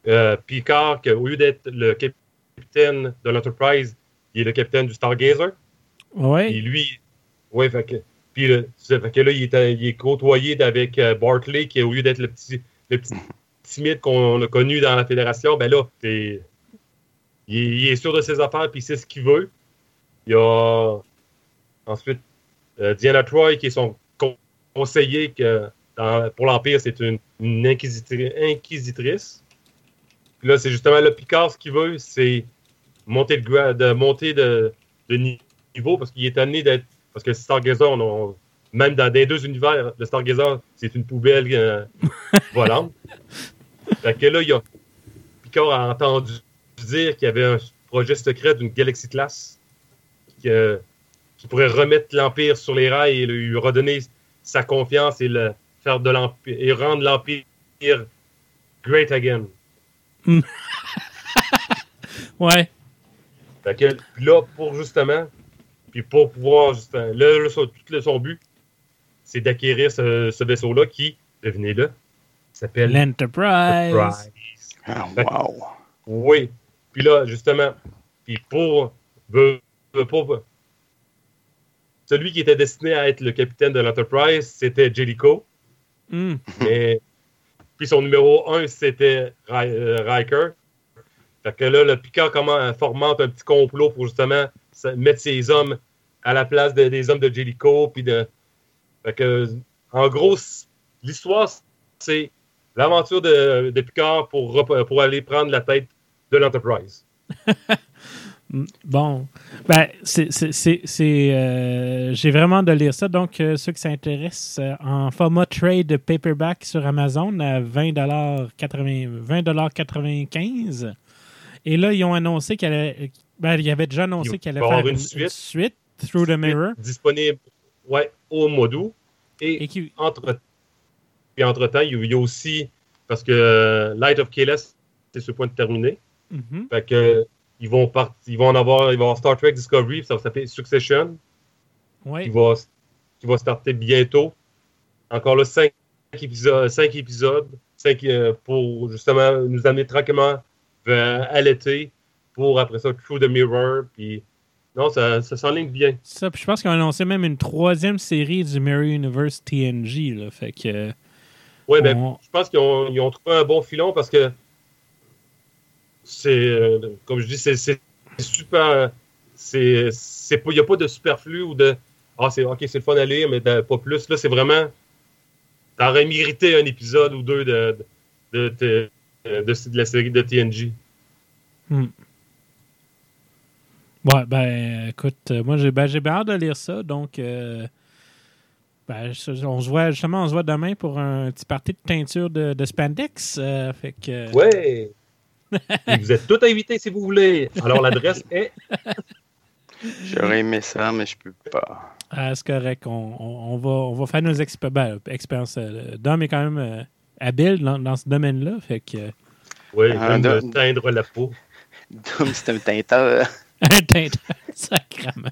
euh, Picard, que, au lieu d'être le capitaine de l'Enterprise, il est le capitaine du Stargazer. Oui. Et lui, ouais, fait que, puis le, fait que là, il est, il est côtoyé avec euh, Barclay, qui, au lieu d'être le petit, le petit timide qu'on a connu dans la Fédération, ben là, c'est, il, est, il est sûr de ses affaires, puis il sait ce qu'il veut. Il y a ensuite euh, Deanna Troi, qui est son conseiller que, dans, pour l'Empire, c'est une, une inquisitri- inquisitrice. Puis là, c'est justement le Picard, ce qu'il veut, c'est monter de, gra- de, monter de, de niveau, parce qu'il est amené d'être. Parce que Stargazer, on, on, même dans les deux univers, le Stargazer, c'est une poubelle euh, volante. Fait que là, il y a, Picard a entendu dire qu'il y avait un projet secret d'une Galaxy Class qui, euh, qui pourrait remettre l'Empire sur les rails et lui redonner sa confiance et le faire de l'Empire et rendre l'Empire great again. Mm. Ouais. Fait que là, pour justement, puis pour pouvoir justement, là, là son, tout le, son but, c'est d'acquérir ce, ce vaisseau-là qui, devinez-le, s'appelle l'Enterprise. Enterprise. Ah, wow. Oui. Puis là, justement, puis pour, pour celui qui était destiné à être le capitaine de l'Enterprise, c'était Jellicoe. Mm. Mais puis son numéro un, c'était Riker. Fait que là, le Picard comment, formante un petit complot pour justement mettre ses hommes à la place de, des hommes de Jellicoe. Puis de, fait que, en gros, l'histoire, c'est l'aventure de, de Picard pour, pour aller prendre la tête de l'Enterprise. Bon, ben, c'est, c'est, c'est, c'est euh, j'ai vraiment de lire ça. Donc, euh, ceux qui s'intéressent euh, en format trade paperback sur Amazon à vingt dollars quatre-vingt-quinze. Et là, ils ont annoncé qu'elle allait, ben, ils avaient déjà annoncé qu'elle allait faire une, une, suite, une suite, Through the Mirror. Disponible, ouais, au mois d'août. Et, Et qui... entre, puis entre-temps, il y a aussi, parce que euh, Light of Kahless, c'est sur le point de terminer. Mm-hmm. Fait que Ils vont, part... ils vont en avoir, ils vont avoir Star Trek Discovery, ça va s'appeler Succession, oui. qui, va... qui va starter bientôt. Encore là, cinq épisodes, cinq épisodes cinq, euh, pour justement nous amener tranquillement vers, à l'été, pour après ça, Through the Mirror. Puis, non, ça, ça s'enligne bien. Ça, puis je pense qu'ils ont annoncé même une troisième série du Mirror Universe T N G. Là, fait que, oui, on... ben, je pense qu'ils ont, ils ont trouvé un bon filon parce que c'est, euh, comme je dis, c'est, c'est super. C'est, c'est pas, il n'y a pas de superflu ou de ah, c'est ok, c'est le fun à lire, mais de, pas plus. Là, c'est vraiment. T'aurais mérité un épisode ou deux de, de, de, de, de, de la série de T N G. Hmm. Ouais, ben, écoute, moi, j'ai, ben, j'ai bien hâte de lire ça. Donc, euh, ben, on se voit, justement, on se voit demain pour un petit party de teinture de, de spandex. Euh, fait que. Ouais! Et vous êtes tous invités si vous voulez. Alors, l'adresse est. J'aurais aimé ça, mais je peux pas. Ah, c'est correct. On, on, on, va, on va faire nos expé- ben, expériences. Euh, Dom est quand même euh, habile dans, dans ce domaine-là. Fait que. Oui, ah, même de teindre la peau. Dom, c'est un teinteur. Un teinteur, sacrément.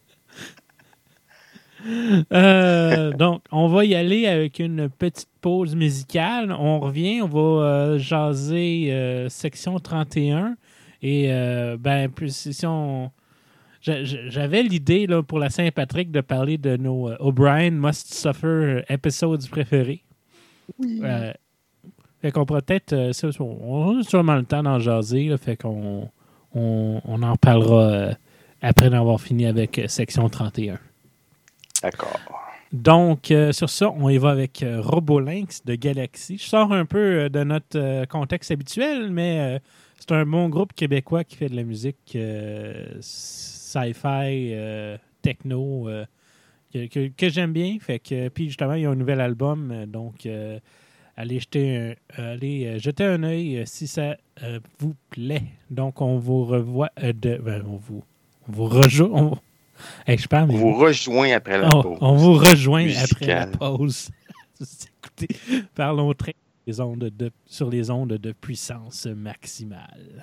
euh, donc, on va y aller avec une petite pause musicale. On revient, on va euh, jaser euh, section trente et un. Et, euh, ben, si on. J'avais l'idée là, pour la Saint-Patrick de parler de nos euh, O'Brien Must Suffer episodes préférés. Oui. Euh, fait qu'on pourrait peut-être. Euh, ça, on a sûrement le temps d'en jaser. Là, fait qu'on on, on en parlera euh, après d'avoir fini avec euh, section trente et un. D'accord. Donc, euh, sur ça, on y va avec euh, Robolinx de Galaxy. Je sors un peu euh, de notre euh, contexte habituel, mais euh, c'est un bon groupe québécois qui fait de la musique euh, sci-fi, euh, techno, euh, que, que, que j'aime bien. Fait que, puis justement, il y a un nouvel album, euh, donc euh, allez jeter un, allez euh, jeter un œil euh, si ça euh, vous plaît. Donc, on vous revoit euh, de, ben, on vous, on vous rejoint. On, hey, je parle, mais on vous rejoint après la on, pause. On vous rejoint musicale. Après la pause. Écoutez, parlons très les ondes de, sur les ondes de puissance maximale.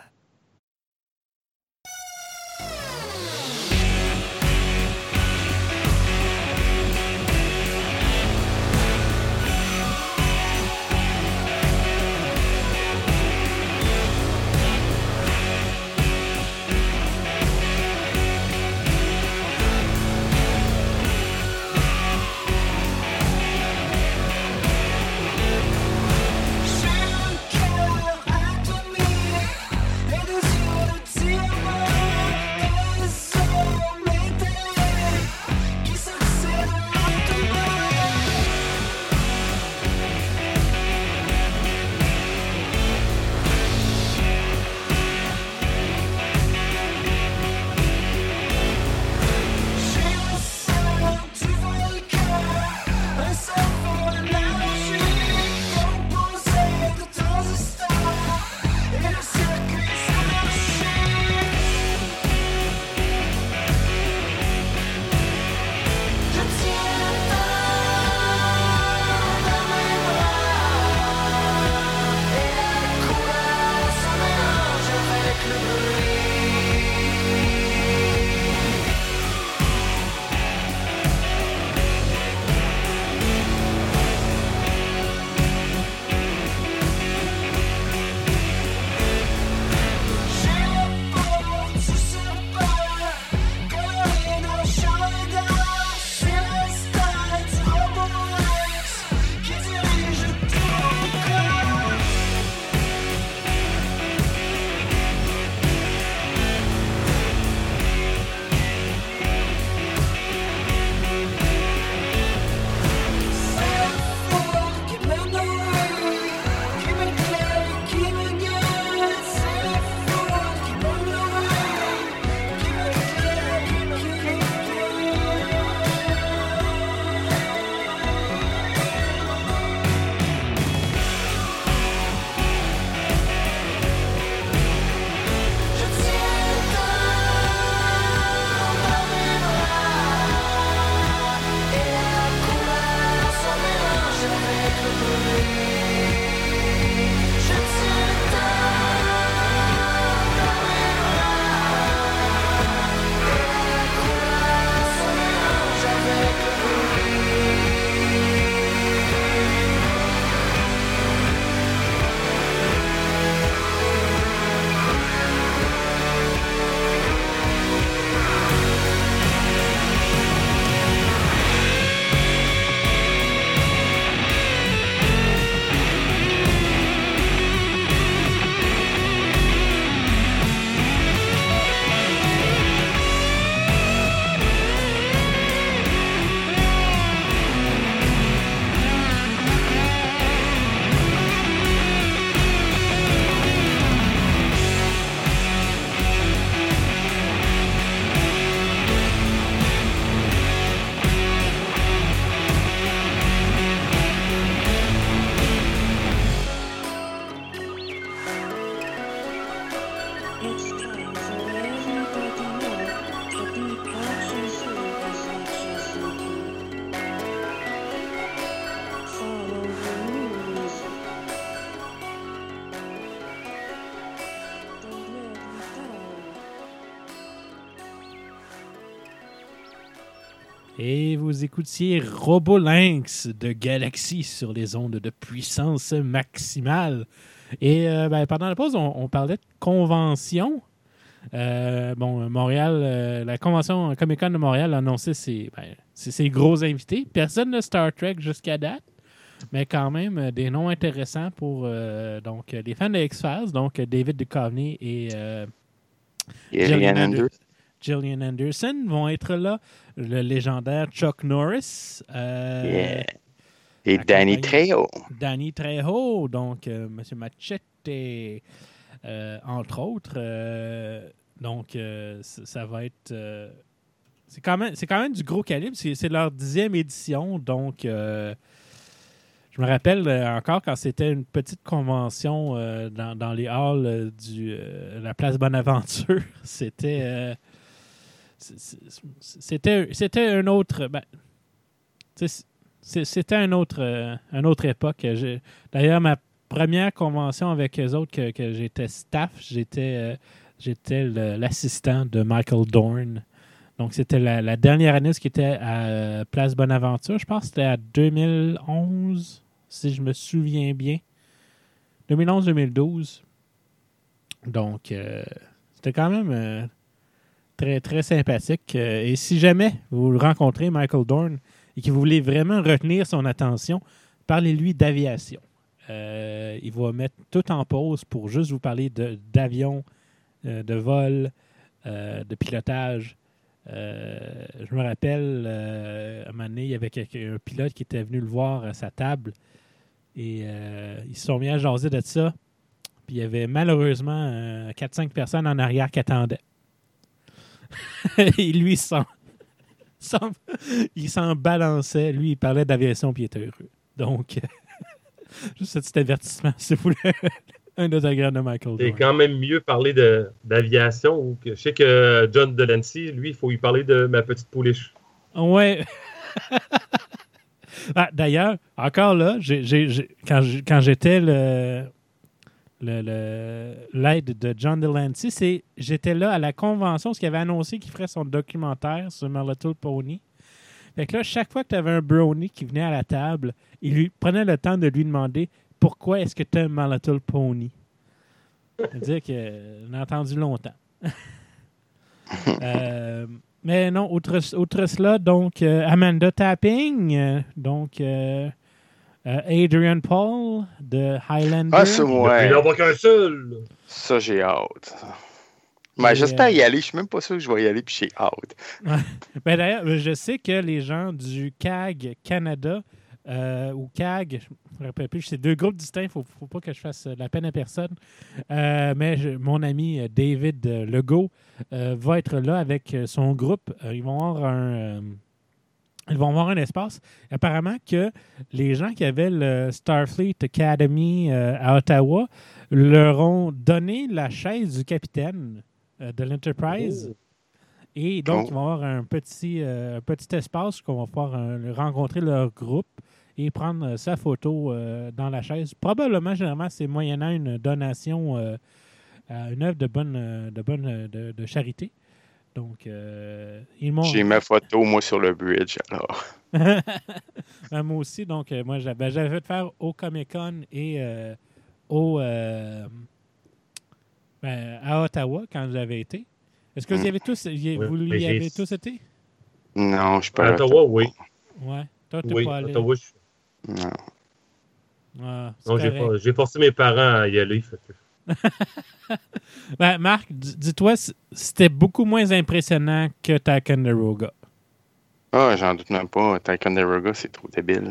Et vous écoutiez Robolinx de Galaxy sur les ondes de puissance maximale. Et euh, ben, pendant la pause, on, on parlait de convention. Euh, bon, Montréal, euh, la convention Comic-Con de Montréal a annoncé ses, ben, ses, ses gros invités. Personne de Star Trek jusqu'à date, mais quand même euh, des noms intéressants pour euh, donc, les fans de X-Files, donc David Duchovny et euh, Gillian Anderson. Gillian Anderson vont être là. Le légendaire Chuck Norris. Euh, yeah. Et Danny Trejo. Danny Trejo, donc euh, M. Machete, euh, entre autres. Euh, donc, euh, ça va être... Euh, c'est, quand même, c'est quand même du gros calibre. C'est, c'est leur dixième édition, donc... Euh, je me rappelle euh, encore quand c'était une petite convention euh, dans, dans les halls euh, de euh, la place Bonaventure. C'était... Euh, C'était, c'était un autre. Ben, c'était un autre, euh, une autre époque. J'ai, d'ailleurs, ma première convention avec eux autres, que, que j'étais staff, j'étais, euh, j'étais le, l'assistant de Michael Dorn. Donc, c'était la, la dernière année qui était à euh, Place Bonaventure. Je pense que c'était à deux mille onze, si je me souviens bien. deux mille onze deux mille douze. Donc, euh, c'était quand même. Euh, Très, très sympathique. Et si jamais vous rencontrez Michael Dorn et que vous voulez vraiment retenir son attention, parlez-lui d'aviation. Euh, il va mettre tout en pause pour juste vous parler de, d'avion, euh, de vol, euh, de pilotage. Euh, je me rappelle, euh, à un moment donné, il y avait quelqu'un, un pilote qui était venu le voir à sa table et euh, ils se sont mis à jaser de ça. Puis il y avait malheureusement euh, quatre cinq personnes en arrière qui attendaient. Et lui, il s'en, s'en, il s'en balançait. Lui, il parlait d'aviation puis il était heureux. Donc, juste un petit avertissement, si vous voulez, un autographe de Michael Dorn. C'est quand même mieux parler de, d'aviation. Ou que, je sais que John Delancey, lui, il faut lui parler de ma petite pouliche. Ouais. Ah, d'ailleurs, encore là, j'ai, j'ai, j'ai, quand, quand j'étais le... Le, le, l'aide de John Delancey, c'est j'étais là à la convention parce qu'il avait annoncé qu'il ferait son documentaire sur My Little Pony. Fait que là, chaque fois que tu avais un brownie qui venait à la table, il lui prenait le temps de lui demander pourquoi est-ce que tu aimes My Little Pony. C'est-à-dire qu'on a entendu longtemps. euh, mais non, outre, outre cela, donc euh, Amanda Tapping, euh, donc euh, Uh, Adrian Paul de Highlander. Ah, c'est ouais. Il n'y en a pas qu'un seul. Ça, j'ai hâte. Mais j'espère euh... y aller. Je suis même pas sûr que je vais y aller, puis j'ai hâte. Ben, d'ailleurs, je sais que les gens du C A G Canada euh, ou C A G, je ne me rappelle plus, c'est deux groupes distincts, il ne faut, faut pas que je fasse de la peine à personne. Euh, mais je, mon ami David Legault euh, va être là avec son groupe. Euh, ils vont avoir un... Euh, Ils vont avoir un espace. Apparemment que les gens qui avaient le Starfleet Academy euh, à Ottawa leur ont donné la chaise du capitaine euh, de l'Enterprise. Oh. Et donc, oh. ils vont avoir un petit, euh, petit espace qu'on va pouvoir euh, rencontrer leur groupe et prendre euh, sa photo euh, dans la chaise. Probablement, généralement, c'est moyennant une donation euh, à une œuvre de bonne, euh, de, bonne de, de charité. Donc, euh, ils m'ont... J'ai ma photo, moi, sur le bridge, alors. Moi aussi, donc, euh, moi, j'avais, j'avais fait faire au Comic-Con et euh, au, euh, ben, à Ottawa, quand j'avais été. Est-ce que vous y avez tous, y, oui, vous y avez j'ai... tous été? Non, je suis pas à Ottawa, oui. Ouais. Toi, t'es oui, pas allé? Ottawa, je... Non. Ah, non, j'ai, pas, j'ai forcé mes parents à y aller, fait que... Ben, Marc, d- dis-toi, c'était beaucoup moins impressionnant que Ticonderoga. Ah, oh, j'en doute même pas. Ticonderoga, c'est trop débile.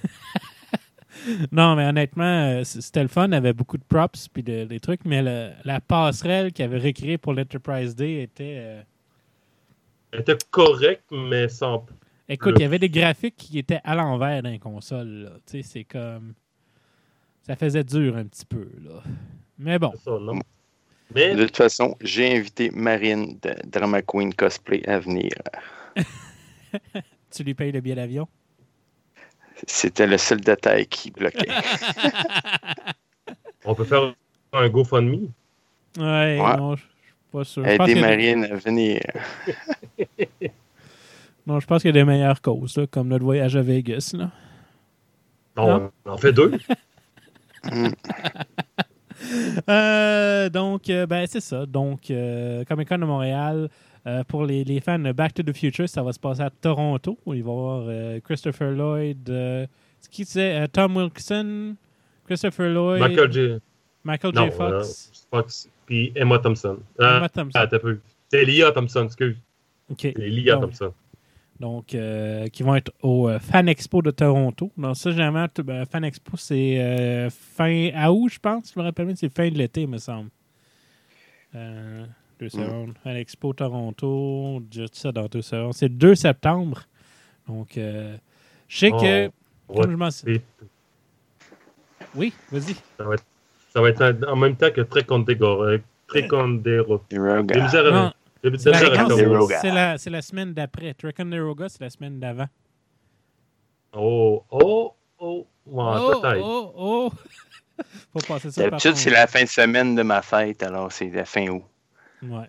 Non, mais honnêtement, c'était le fun. Il y avait beaucoup de props et de, des trucs, mais le, la passerelle qu'ils avaient recréée pour l'Enterprise Day était... Euh... Elle était correcte, mais sans... Écoute, il y avait des graphiques qui étaient à l'envers dans les consoles. Tu sais, c'est comme... Ça faisait dur un petit peu, là. Mais bon. Ça, non. Mais... De toute façon, j'ai invité Marine de Drama Queen Cosplay à venir. Tu lui payes le billet d'avion? C'était le seul détail qui bloquait. On peut faire un GoFundMe? Ouais, ouais. Non, je suis pas sûr. Aider Marine à venir. Non, je pense qu'il y a des meilleures causes, là, comme notre voyage à Vegas. Là. Non, Non? on en fait deux. euh, donc, euh, ben, c'est ça. Donc, euh, Comic-Con de Montréal, euh, pour les, les fans de Back to the Future, ça va se passer à Toronto. Où il va y avoir euh, Christopher Lloyd, euh, qui c'est euh, Tom Wilson, Christopher Lloyd, Michael J. Michael Non, J. Fox, euh, Fox, puis Emma Thompson. Ah, Emma Thompson. Ah, t'as peu. C'est Lia Thompson, excuse. OK. C'est Lia Donc, Thompson. Donc, euh, qui vont être au euh, Fan Expo de Toronto. Donc, ça, généralement, t- ben, Fan Expo, c'est euh, fin août, je pense. Je me rappelle bien, c'est fin de l'été, il me semble. Euh, deux secondes. Fan Expo Toronto, je dis ça dans deux secondes. C'est le deux septembre. Donc, euh, je sais que. On Comme va- je m'en... c'est- Oui, vas-y. Ça va être, ça va être en même temps que Trecondero. Trecondero. Tiroga. J'ai misère à- Non, j'ai c'est la, misère à non, dire c'est- le mot. Ticonderoga. c'est la, c'est la semaine d'après. Ticonderoga, c'est la semaine d'avant. Oh, oh, oh. Ouais, oh, peut-être. oh, oh! Faut passer ça par D'habitude, ton- c'est la fin de semaine de ma fête, alors c'est la fin août. Ouais.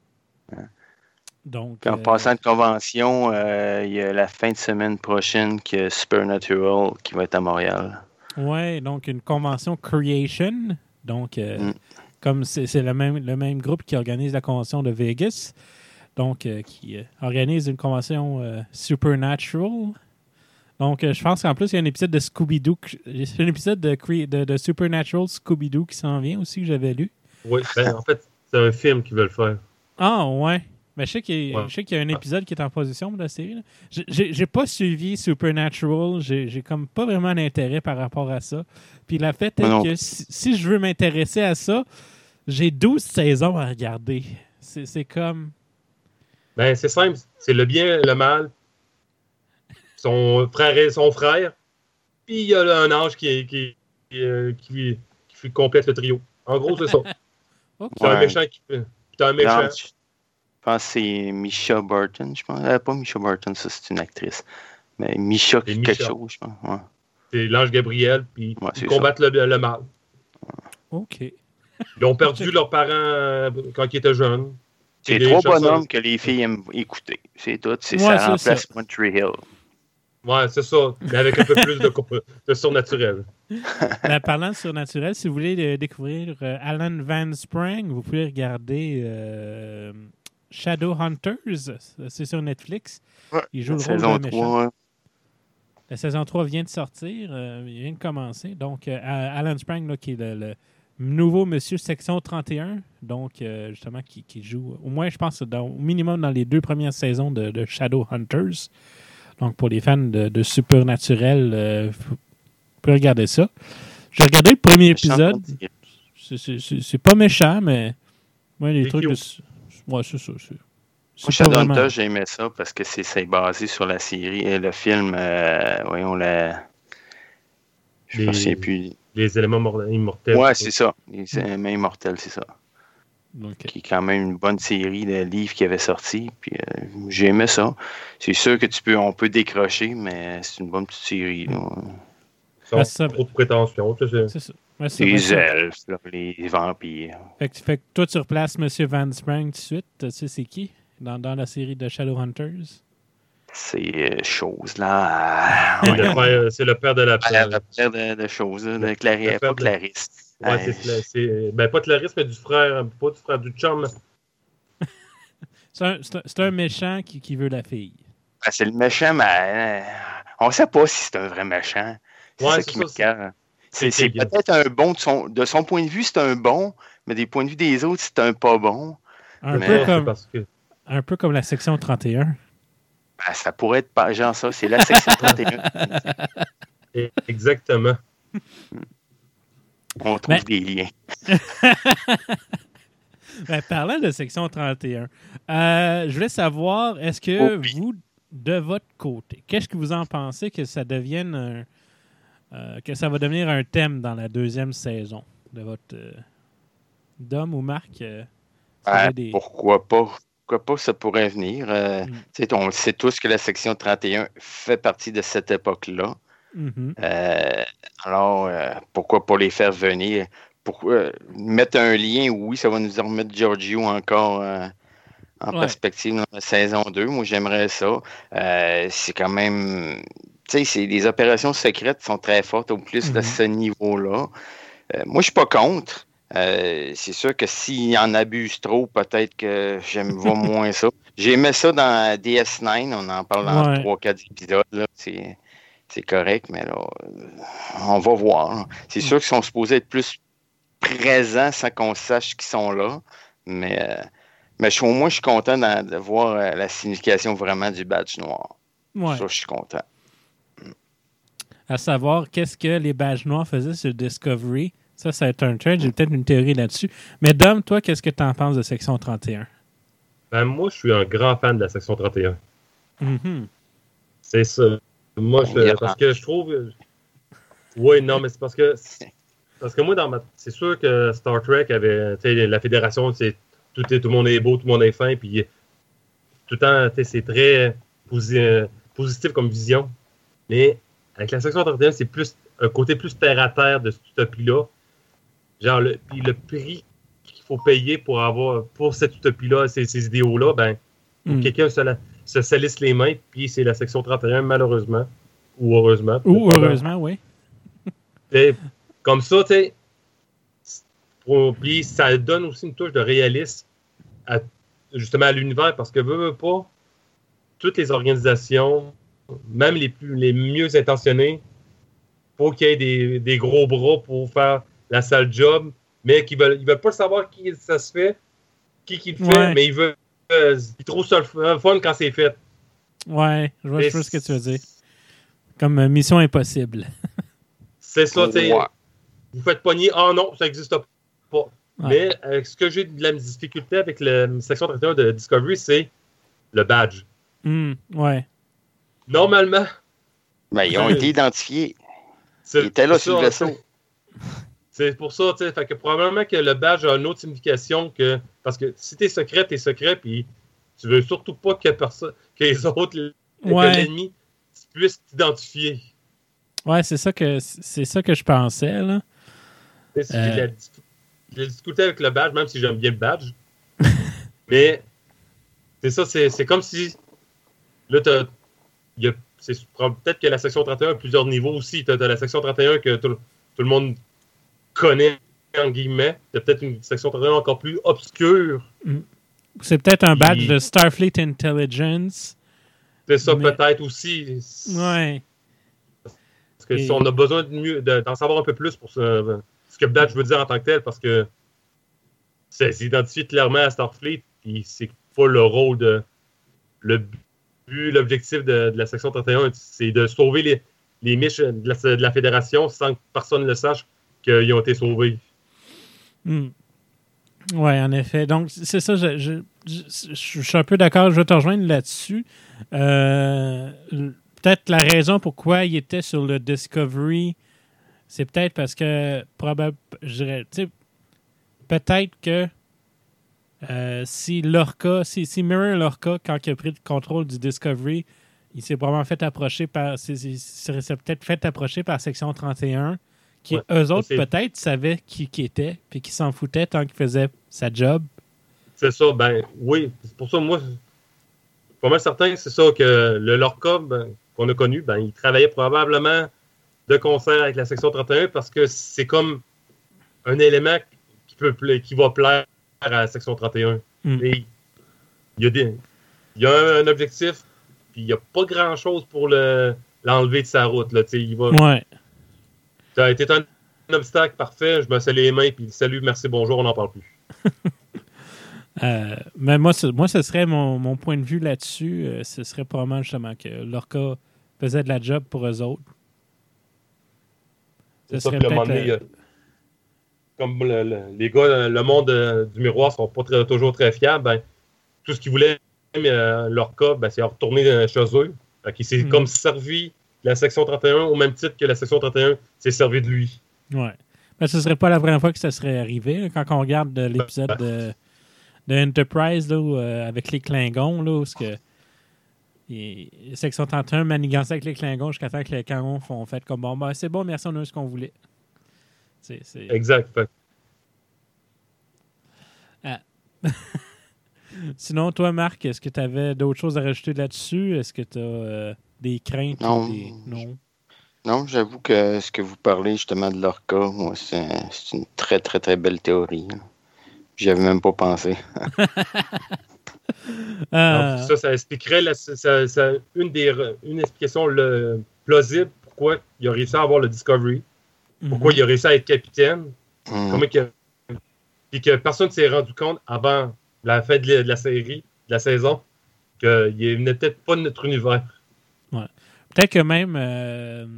Donc, Puis en euh, passant de convention, euh, il y a la fin de semaine prochaine que Supernatural qui va être à Montréal. ouais, donc une convention Creation. Donc, euh, Mm. comme c'est c'est le même, le même groupe qui organise la convention de Vegas, donc euh, qui euh, organise une convention euh, Supernatural. Donc, euh, je pense qu'en plus, il y a un épisode de Scooby-Doo, que- il y a un épisode de, Cre- de, de Supernatural Scooby-Doo qui s'en vient aussi, que j'avais lu. Oui, ben, en fait, c'est un film qu'ils veulent faire. Ah, ouais. Mais je sais qu'il y, a- Ouais. je sais qu'il y a un épisode qui est en position de la série. là. J'ai- J'ai j'ai pas suivi Supernatural. J'ai j'ai comme pas vraiment d'intérêt par rapport à ça. Puis la fait Moi est non que si, si je veux m'intéresser à ça, j'ai douze saisons à regarder. C'est c'est comme... Ben, c'est simple. C'est le bien, le mal. Son frère et son frère. Puis il y a là, un ange qui, qui, qui, euh, qui, qui complète le trio. En gros, c'est ça. Ok. T'as un Ouais. méchant qui. puis T'as un méchant. Non, je je pense que c'est Misha Burton, je pense. Euh, pas Misha Burton, ça c'est une actrice. Mais Misha C'est quelque Misha. chose, je pense. Ouais. C'est l'ange Gabriel. Puis Ouais, ils c'est combattent le, le mal. OK. Ils ont perdu leurs parents euh, quand ils étaient jeunes. C'est des trois chansons. bonhommes que les filles aiment écouter. C'est tout. C'est Ouais, ça c'est remplace ça. One Tree Hill. Ouais, c'est ça. Mais avec un peu plus de, comp- de surnaturel. Ben, parlant de surnaturel, si vous voulez euh, découvrir euh, Alan Van Sprang, vous pouvez regarder euh, Shadowhunters. C'est sur Netflix. Ouais, Il joue le rôle Saison d'un méchant. trois. La saison trois vient de sortir, euh, il vient de commencer. Donc, euh, Alan Sprang, là, qui est le, le nouveau monsieur section trente et un, donc euh, justement, qui, qui joue, au moins, je pense, dans, au minimum dans les deux premières saisons de, de Shadowhunters. Donc, pour les fans de, de Supernatural, euh, vous pouvez regarder ça. J'ai regardé le premier épisode. C'est- C'est c'est- c'est pas méchant, mais ouais, les C'est trucs de. cute. Ouais, c'est ça. c'est- Moi, c'est pas Shadowhunter, vraiment- j'ai aimé ça parce que c'est c'est basé sur la série et le film. Euh, voyons, la. Je Les- ne sais plus. Les éléments mor- immortels. Ouais, c'est ça. Les éléments immortels, c'est ça. Donc, Qui est quand même une bonne série de livres qui avait sorti. Puis euh, j'ai aimé ça. C'est sûr que tu peux, on peut décrocher, mais c'est une bonne petite série. là. Sans Ah, ça- trop de prétention. ça, c'est- c'est ça. Ouais, c'est Les ça. elfes, là, les vampires. Fait que, fait que toi, tu replaces M. Van Sprang tout de suite. Tu sais, c'est qui dans, dans la série de Shadowhunters? Ces euh, choses-là. C'est euh, le père- c'est le père de la. ouais, le père de, de choses, là, de Clary- Le père pas de- Clarisse. Ouais, Euh, c'est, c'est- c'est- ben, pas de Clarisse, mais du frère, pas du frère, du chum. C'est un, c'est un- c'est un méchant qui, qui veut la fille. ah, c'est le méchant, mais euh, on ne sait pas si c'est un vrai méchant. C'est Ouais, ça c'est qui ça, me calme. C'est, c'est- c'est peut-être un bon de son, de son point de vue, c'est un bon, mais des points de vue des autres, c'est un pas bon. Un, Mais- peu, C'est comme, parce que un peu comme la section trente et un. Ben, ça pourrait être pas genre ça. C'est la section trente et un. Exactement. On trouve Mais- des liens. Ben, parlant de section trente et un, euh, je voulais savoir, est-ce que Oh, oui. vous, de votre côté, qu'est-ce que vous en pensez que ça devienne un, euh, que ça va devenir un thème dans la deuxième saison de votre euh, Dom ou Marc? euh, si vous Ben, avez des- Pourquoi pas? Pourquoi pas ça pourrait venir? Euh, Mm. tu sais, on sait tous que la section trente et un fait partie de cette époque-là. Mhm. Euh, alors, euh, pourquoi pas les faire venir? Pourquoi mettre un lien? Oui, ça va nous remettre Giorgio encore euh, en Ouais. perspective dans la saison deux. Moi, j'aimerais ça. Euh, c'est quand même... Tu sais, c'est des opérations secrètes qui sont très fortes au plus de Mhm. ce niveau-là. Euh, moi, je suis pas contre. Euh, c'est sûr que s'il en abuse trop, peut-être que j'aime vois moins ça. J'aimais ça dans D S neuf. On en parle dans Ouais. trois quatre épisodes. Là. C'est, c'est correct, mais là, euh, on va voir. C'est sûr qu'ils sont supposés être plus présents sans qu'on sache qu'ils sont là. Mais, euh, mais je, au moins, je suis content de, de voir euh, la signification vraiment du badge noir. Ouais. Ça, je suis content. À savoir, qu'est-ce que les badges noirs faisaient sur Discovery? Ça, ça va être un trend. J'ai peut-être une théorie là-dessus. Mais Dom, toi, qu'est-ce que tu en penses de Section trente et un? Ben, moi, je suis un grand fan de la section trente et un. Mhm. C'est ça. Moi, je, Yeah. parce que je trouve. Oui, non, mais c'est parce que. Parce que moi, dans ma... c'est sûr que Star Trek avait. Tu sais, la fédération, c'est tout, est, tout le monde est beau, tout le monde est fin, puis tout le temps, tu sais, c'est très posi- positif comme vision. Mais avec la section trente et un, c'est plus un côté plus terre à terre de cette utopie-là. Genre, le, puis le prix qu'il faut payer pour avoir pour cette utopie-là, ces, ces idéaux-là, ben, Mm. quelqu'un se, la- se salisse les mains, puis c'est la section trente et un, malheureusement. Ou heureusement. Ou peut-être pas. heureusement, oui. T'sais, comme ça, tu sais. pour- Puis ça donne aussi une touche de réalisme à, justement à l'univers, parce que veut, veut pas, toutes les organisations, même les plus les mieux intentionnées, faut qu'il y ait des, des gros bras pour faire la sale job, mais qui veulent, ils veulent pas savoir qui ça se fait, qui qui le fait, Ouais. mais ils veulent euh, ils trouvent ça le fun quand c'est fait. Ouais, je vois, je Et vois ce que tu veux dire. Comme euh, Mission Impossible. C'est ça, tu sais. Ouais. Vous faites pogner, ah non, ça n'existe pas. Ouais. Mais euh, ce que j'ai de la difficulté avec la section trente et un de Discovery, c'est le badge. Mm, ouais. Normalement, Ben, ils ont été identifiés. c'est Ils étaient là c'est sur le ça, vaisseau. C'est pour ça, tu sais, fait que probablement que le badge a une autre signification que. Parce que si t'es secret, t'es secret, puis tu veux surtout pas que, personne, que les autres, que Ouais. l'ennemi puisse t'identifier. Ouais, c'est ça que c'est ça que je pensais, là. Tu sais, Euh. J'ai de la dif- j'ai de la difficulté avec le badge, même si j'aime bien le badge. Mais c'est ça, c'est c'est comme si. Là, t'as. il y a- c'est peut-être que la section trente et un a plusieurs niveaux aussi. T'as as la section trente et un que tout, le- tout le monde connaît, en guillemets. T'as peut-être une section trente et un encore plus obscure. C'est peut-être un badge Il- de Starfleet Intelligence. C'est ça, Mais- peut-être aussi. Ouais. Parce que Et- si on a besoin de mieux, de- d'en savoir un peu plus pour ce, ce que badge veut dire en tant que tel, parce que c'est c'est identifié clairement à Starfleet, puis c'est pas le rôle de. Le but, l'objectif de, de la section trente et un, c'est de sauver les, les miches de la, de la Fédération sans que personne ne le sache qu'ils ont été sauvés. Hmm. Ouais, en effet. Donc, c'est ça, je, je, je, je suis un peu d'accord, je vais te rejoindre là-dessus. Euh, peut-être la raison pourquoi il était sur le Discovery, c'est peut-être parce que, probable, je dirais, tu sais, peut-être que euh, si Lorca, si, si Mirror Lorca, quand il a pris le contrôle du Discovery, il s'est probablement fait approcher par, c'est, c'est, c'est, c'est peut-être fait approcher par Section trente et un, qui Ouais, eux autres c'est- peut-être savaient qui, qui était, puis qui s'en foutaient tant qu'il faisait sa job. C'est ça, ben oui. C'est pour ça, moi, je suis pas mal certain, c'est ça, que le Lorca ben, qu'on a connu, ben, il travaillait probablement de concert avec la section trente et un parce que c'est comme un élément qui, peut, pla- qui va plaire à la section trente et un. Mm. Et il y a, des, il y a un, un objectif, puis il n'y a pas grand-chose pour le, l'enlever de sa route. Là, tu sais, il va, Ouais. ça a été un, un obstacle parfait, je me salue les mains, puis salut, merci, bonjour, on n'en parle plus. Euh, mais moi, ce, moi, ce serait mon, mon point de vue là-dessus. Euh, ce serait probablement justement que Lorca faisait de la job pour eux autres. C'est Ce ça, serait puis à un moment peut-être, donné, il y a- comme le- le- les gars, le monde euh, du miroir sont pas très- toujours très fiables, ben, tout ce qu'ils voulaient, mais, euh, leur cas, ben, c'est retourner euh, chez eux. Fait qu'il s'est Mhm. comme servi de la section trente et un au même titre que la section trente et un s'est servi de lui. Ouais. Ben, ce serait pas la première fois que ça serait arrivé. Là, quand on regarde euh, l'épisode de, de Enterprise là, où, euh, avec les Klingons, là, où ce que et, Section trente et un manigançait avec les Klingons jusqu'à temps que les Klingons font fait comme bon, ben, c'est bon, merci, on a eu ce qu'on voulait. C'est, c'est... Exact. Fait. Sinon, toi, Marc, est-ce que tu avais d'autres choses à rajouter là-dessus? Est-ce que tu as euh, des craintes? Non. Des... non. Non, j'avoue que ce que vous parlez justement de leur cas, moi, c'est, c'est une très, très, très belle théorie. J'y avais même pas pensé. euh... Donc, ça, ça expliquerait la, ça, ça, une, des, une explication le, plausible pourquoi il a réussi à avoir le Discovery, pourquoi mm-hmm. il a réussi à être capitaine, mm. comment que, puis que personne ne s'est rendu compte avant la fin de la, de la série, de la saison, qu'il n'était peut-être pas de notre univers. Ouais. Peut-être que même euh,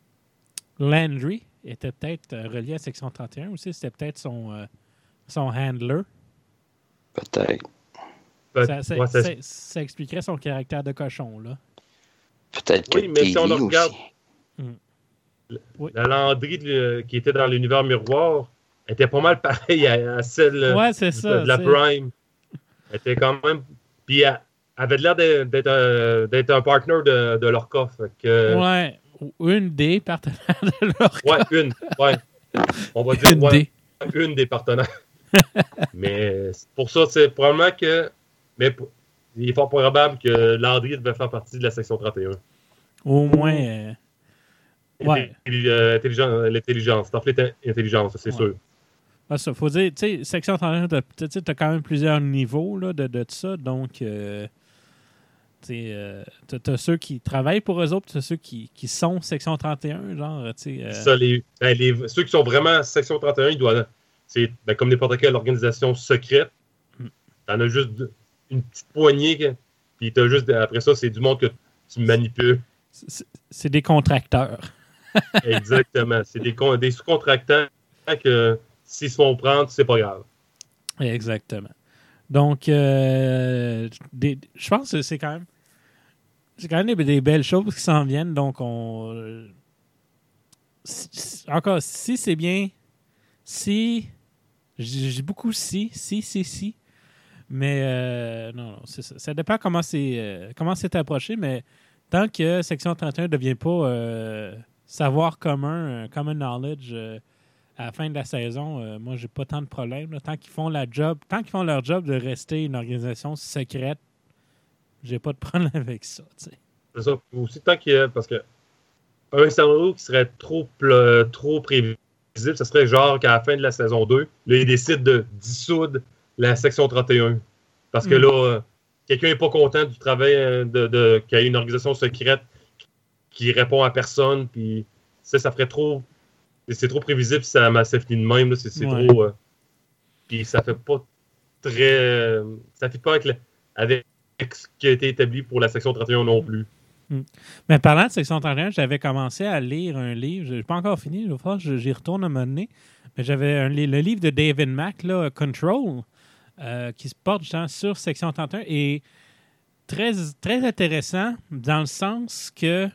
Landry était peut-être relié à Section trente et un aussi. C'était peut-être son, euh, son handler. Peut-être. Ça, ça, ouais, ça, ça expliquerait son caractère de cochon, là. Peut-être que oui, mais si on le regarde, mm. la, oui. la Landry de, qui était dans l'univers miroir était pas mal pareille à, à celle ouais, c'est de, ça, de la c'est... Prime. Elle était quand même... Puis elle avait l'air d'être, d'être, un, d'être un partner de, de Lorca. Que... Ouais, ou une des partenaires de Lorca. Ouais, une. Ouais. On va dire une, ouais, des. une des partenaires. Mais pour ça, c'est probablement que... Mais il est fort probable que Landry devait faire partie de la section trente et un. Au moins... Euh... Ouais. Intelligence, l'intelligence. T'en fais l'intelligence, c'est ouais. sûr. Ah, ça, faut dire, tu sais, section trente et un, tu as quand même plusieurs niveaux là, de, de ça. Donc, euh, tu euh, as ceux qui travaillent pour eux autres, tu as ceux qui, qui sont section trente et un, genre, tu sais. Euh... Ça, les, ben, les, ceux qui sont vraiment section trente et un, ils doivent. C'est ben, comme n'importe quelle organisation secrète. Mm. T'en as juste une petite poignée, puis t'as juste. Après ça, c'est du monde que tu manipules. C'est, c'est des contracteurs. Exactement. C'est des, des sous-contractants que. S'ils se font prendre, c'est pas grave. Exactement. Donc, euh, des, je pense que c'est quand même c'est quand même des, des belles choses qui s'en viennent. Donc, on euh, si, encore, si c'est bien, si, j'ai, j'ai beaucoup si, si, si, si, mais euh, non, non, c'est ça. Ça dépend comment c'est, euh, comment c'est approché, mais tant que Section trente et un ne devient pas euh, savoir commun, common knowledge, euh, à la fin de la saison, euh, moi, j'ai pas tant de problèmes. Là. Tant qu'ils font la job, tant qu'ils font leur job de rester une organisation secrète, j'ai pas de problème avec ça. T'sais. C'est ça. Aussi, tant qu'il y a, parce que un scénario qui serait trop, euh, trop prévisible, ce serait genre qu'à la fin de la saison deux, là, ils décident de dissoudre la section trente et un. Parce que mm. là, euh, quelqu'un n'est pas content du travail de, de, qu'il y ait une organisation secrète qui répond à personne, puis ça, ça ferait trop. C'est trop prévisible, ça m'a fini de même. Là, c'est c'est ouais. trop. Euh, puis ça fait pas très. Euh, ça fait pas avec, le, avec ce qui a été établi pour la section trente et un non plus. Mm. Mais parlant de section trente et un, j'avais commencé à lire un livre. Je n'ai pas encore fini, je crois, j'y retourne à un moment donné. Mais j'avais un, le livre de David Mack, là, Control, euh, qui se porte justement sur section trente et un et très, très intéressant dans le sens que.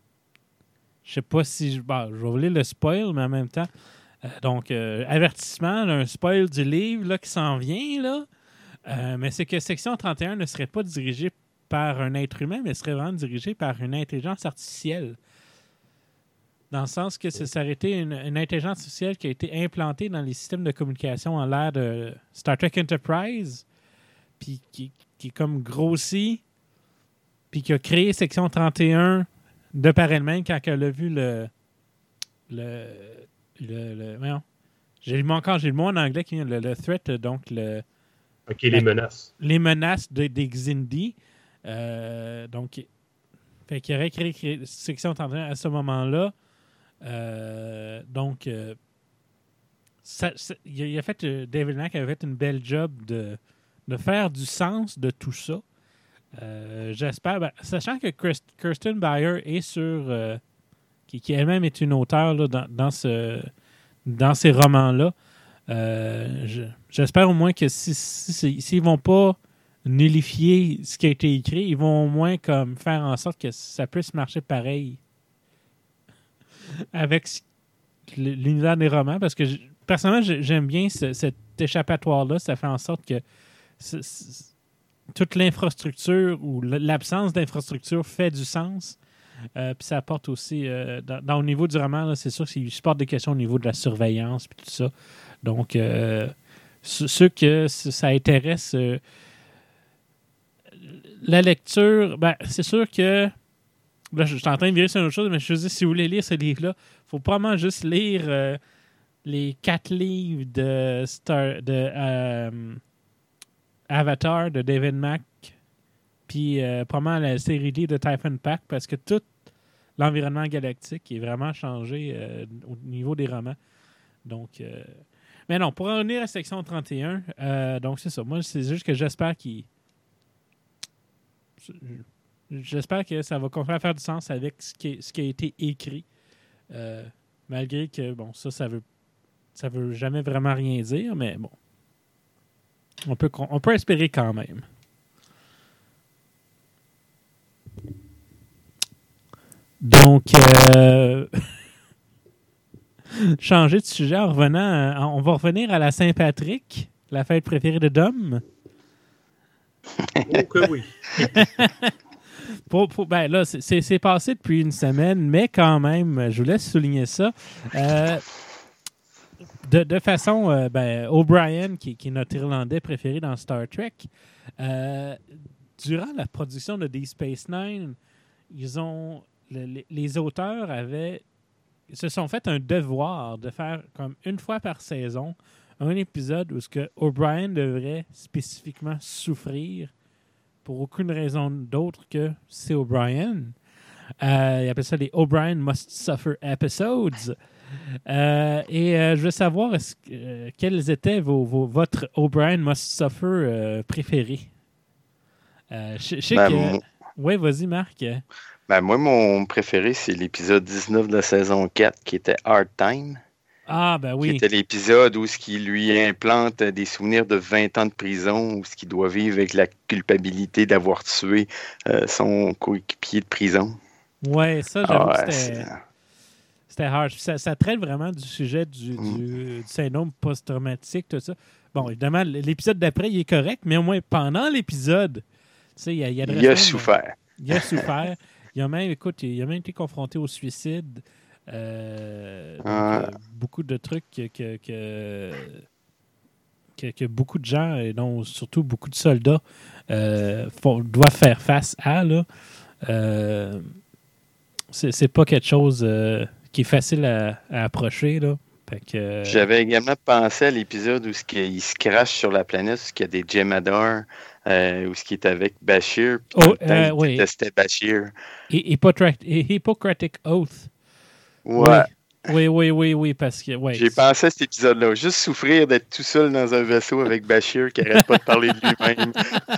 Je sais pas si je, bon, je vais vous lire le spoil, mais en même temps. Euh, donc, euh, avertissement, là, un spoil du livre là, qui s'en vient, là. Euh, mais c'est que Section trente et un ne serait pas dirigée par un être humain, mais serait vraiment dirigée par une intelligence artificielle. Dans le sens que ça aurait été une, une intelligence artificielle qui a été implantée dans les systèmes de communication en l'ère de Star Trek Enterprise, puis qui, qui est comme grossi, puis qui a créé Section trente et un de par elle-même quand elle a vu le le le, le voyons, j'ai le mot encore j'ai le mot en anglais qui vient le, le threat donc le ok les la, menaces les menaces de, des Xindi euh, donc fait qu'il aurait créé, créé Section trente et un à ce moment-là euh, donc euh, ça, ça, il a fait David Mack avait fait une belle job de de faire du sens de tout ça. Euh, j'espère, ben, sachant que Christ, Kirsten Beyer est sur, euh, qui, qui elle-même est une auteure là, dans, dans, ce, dans ces romans-là, euh, je, j'espère au moins que si, si, si, s'ils ne vont pas nullifier ce qui a été écrit, ils vont au moins comme faire en sorte que ça puisse marcher pareil avec l'univers des romans, parce que je, personnellement, j'aime bien ce, cet échappatoire-là, ça fait en sorte que c'est, c'est, toute l'infrastructure ou l'absence d'infrastructure fait du sens. Euh, puis ça apporte aussi, euh, dans, dans, au niveau du roman, là, c'est sûr qu'il supporte des questions au niveau de la surveillance puis tout ça. Donc, euh, ceux que ça intéresse, euh, la lecture, ben, c'est sûr que là, je suis en train de virer sur une autre chose, mais je veux dire, si vous voulez lire ce livre-là, il faut probablement juste lire euh, les quatre livres de, Star, de euh, Avatar de David Mack, puis euh, probablement la série de Typhon Pack, parce que tout l'environnement galactique est vraiment changé euh, au niveau des romans. Donc, euh, mais non, pour en revenir à section trente et un, euh, donc c'est ça. Moi, c'est juste que j'espère qu'il J'espère que ça va continuer à faire du sens avec ce qui, ce qui a été écrit. Euh, malgré que, bon, ça, ça veut ça veut jamais vraiment rien dire, mais bon. On peut, on peut espérer quand même. Donc, euh, changer de sujet en revenant, à, on va revenir à la Saint-Patrick, la fête préférée de Dom. Oh que oui. Pour, pour, ben là, c'est, c'est passé depuis une semaine, mais quand même, je vous laisse souligner ça. Euh, de, de façon, euh, ben, O'Brien, qui, qui est notre Irlandais préféré dans Star Trek, euh, durant la production de Deep Space Nine, ils ont, le, les auteurs avaient, se sont fait un devoir de faire comme une fois par saison un épisode où ce que O'Brien devrait spécifiquement souffrir pour aucune raison d'autre que c'est O'Brien. Euh, ils appellent ça les O'Brien Must Suffer Episodes. Euh, et euh, je veux savoir est-ce, euh, quels étaient vos, vos, votre O'Brien Must Suffer euh, préféré. Euh, je sais ben, que... mon... Oui, vas-y, Marc. Ben, moi, mon préféré, c'est l'épisode dix-neuf de la saison quatre qui était Hard Time. Ah, ben oui. C'était l'épisode où ce qui lui implante des souvenirs de vingt ans de prison, où ce qui doit vivre avec la culpabilité d'avoir tué euh, son coéquipier de prison. Ouais, ça, j'avoue ah, que c'était, c'est... c'était hard. Ça, ça traite vraiment du sujet du, mm. du, du syndrome post-traumatique, tout ça. Bon, évidemment, l'épisode d'après, il est correct, mais au moins pendant l'épisode, tu sais, il, il, il a souffert. Il a souffert. Il a même, écoute, il a même été confronté au suicide. Euh, donc, ah. euh, beaucoup de trucs que, que, que, que, que beaucoup de gens, et dont surtout beaucoup de soldats, euh, font, doivent faire face à. Là. Euh, c'est, c'est pas quelque chose euh, qui est facile à, à approcher. Là. Fait que, euh... J'avais également pensé à l'épisode où il se crache sur la planète, où il y a des Jem'Hadar, euh, où il est avec Bashir. Puis oh, euh, il oui. détestait Bashir. Hippocratic, Hippocratic Oath. Ouais. Oui, oui, oui, oui, parce que... Ouais, j'ai pensé à cet épisode-là. Juste souffrir d'être tout seul dans un vaisseau avec Bashir qui n'arrête pas de parler de lui-même.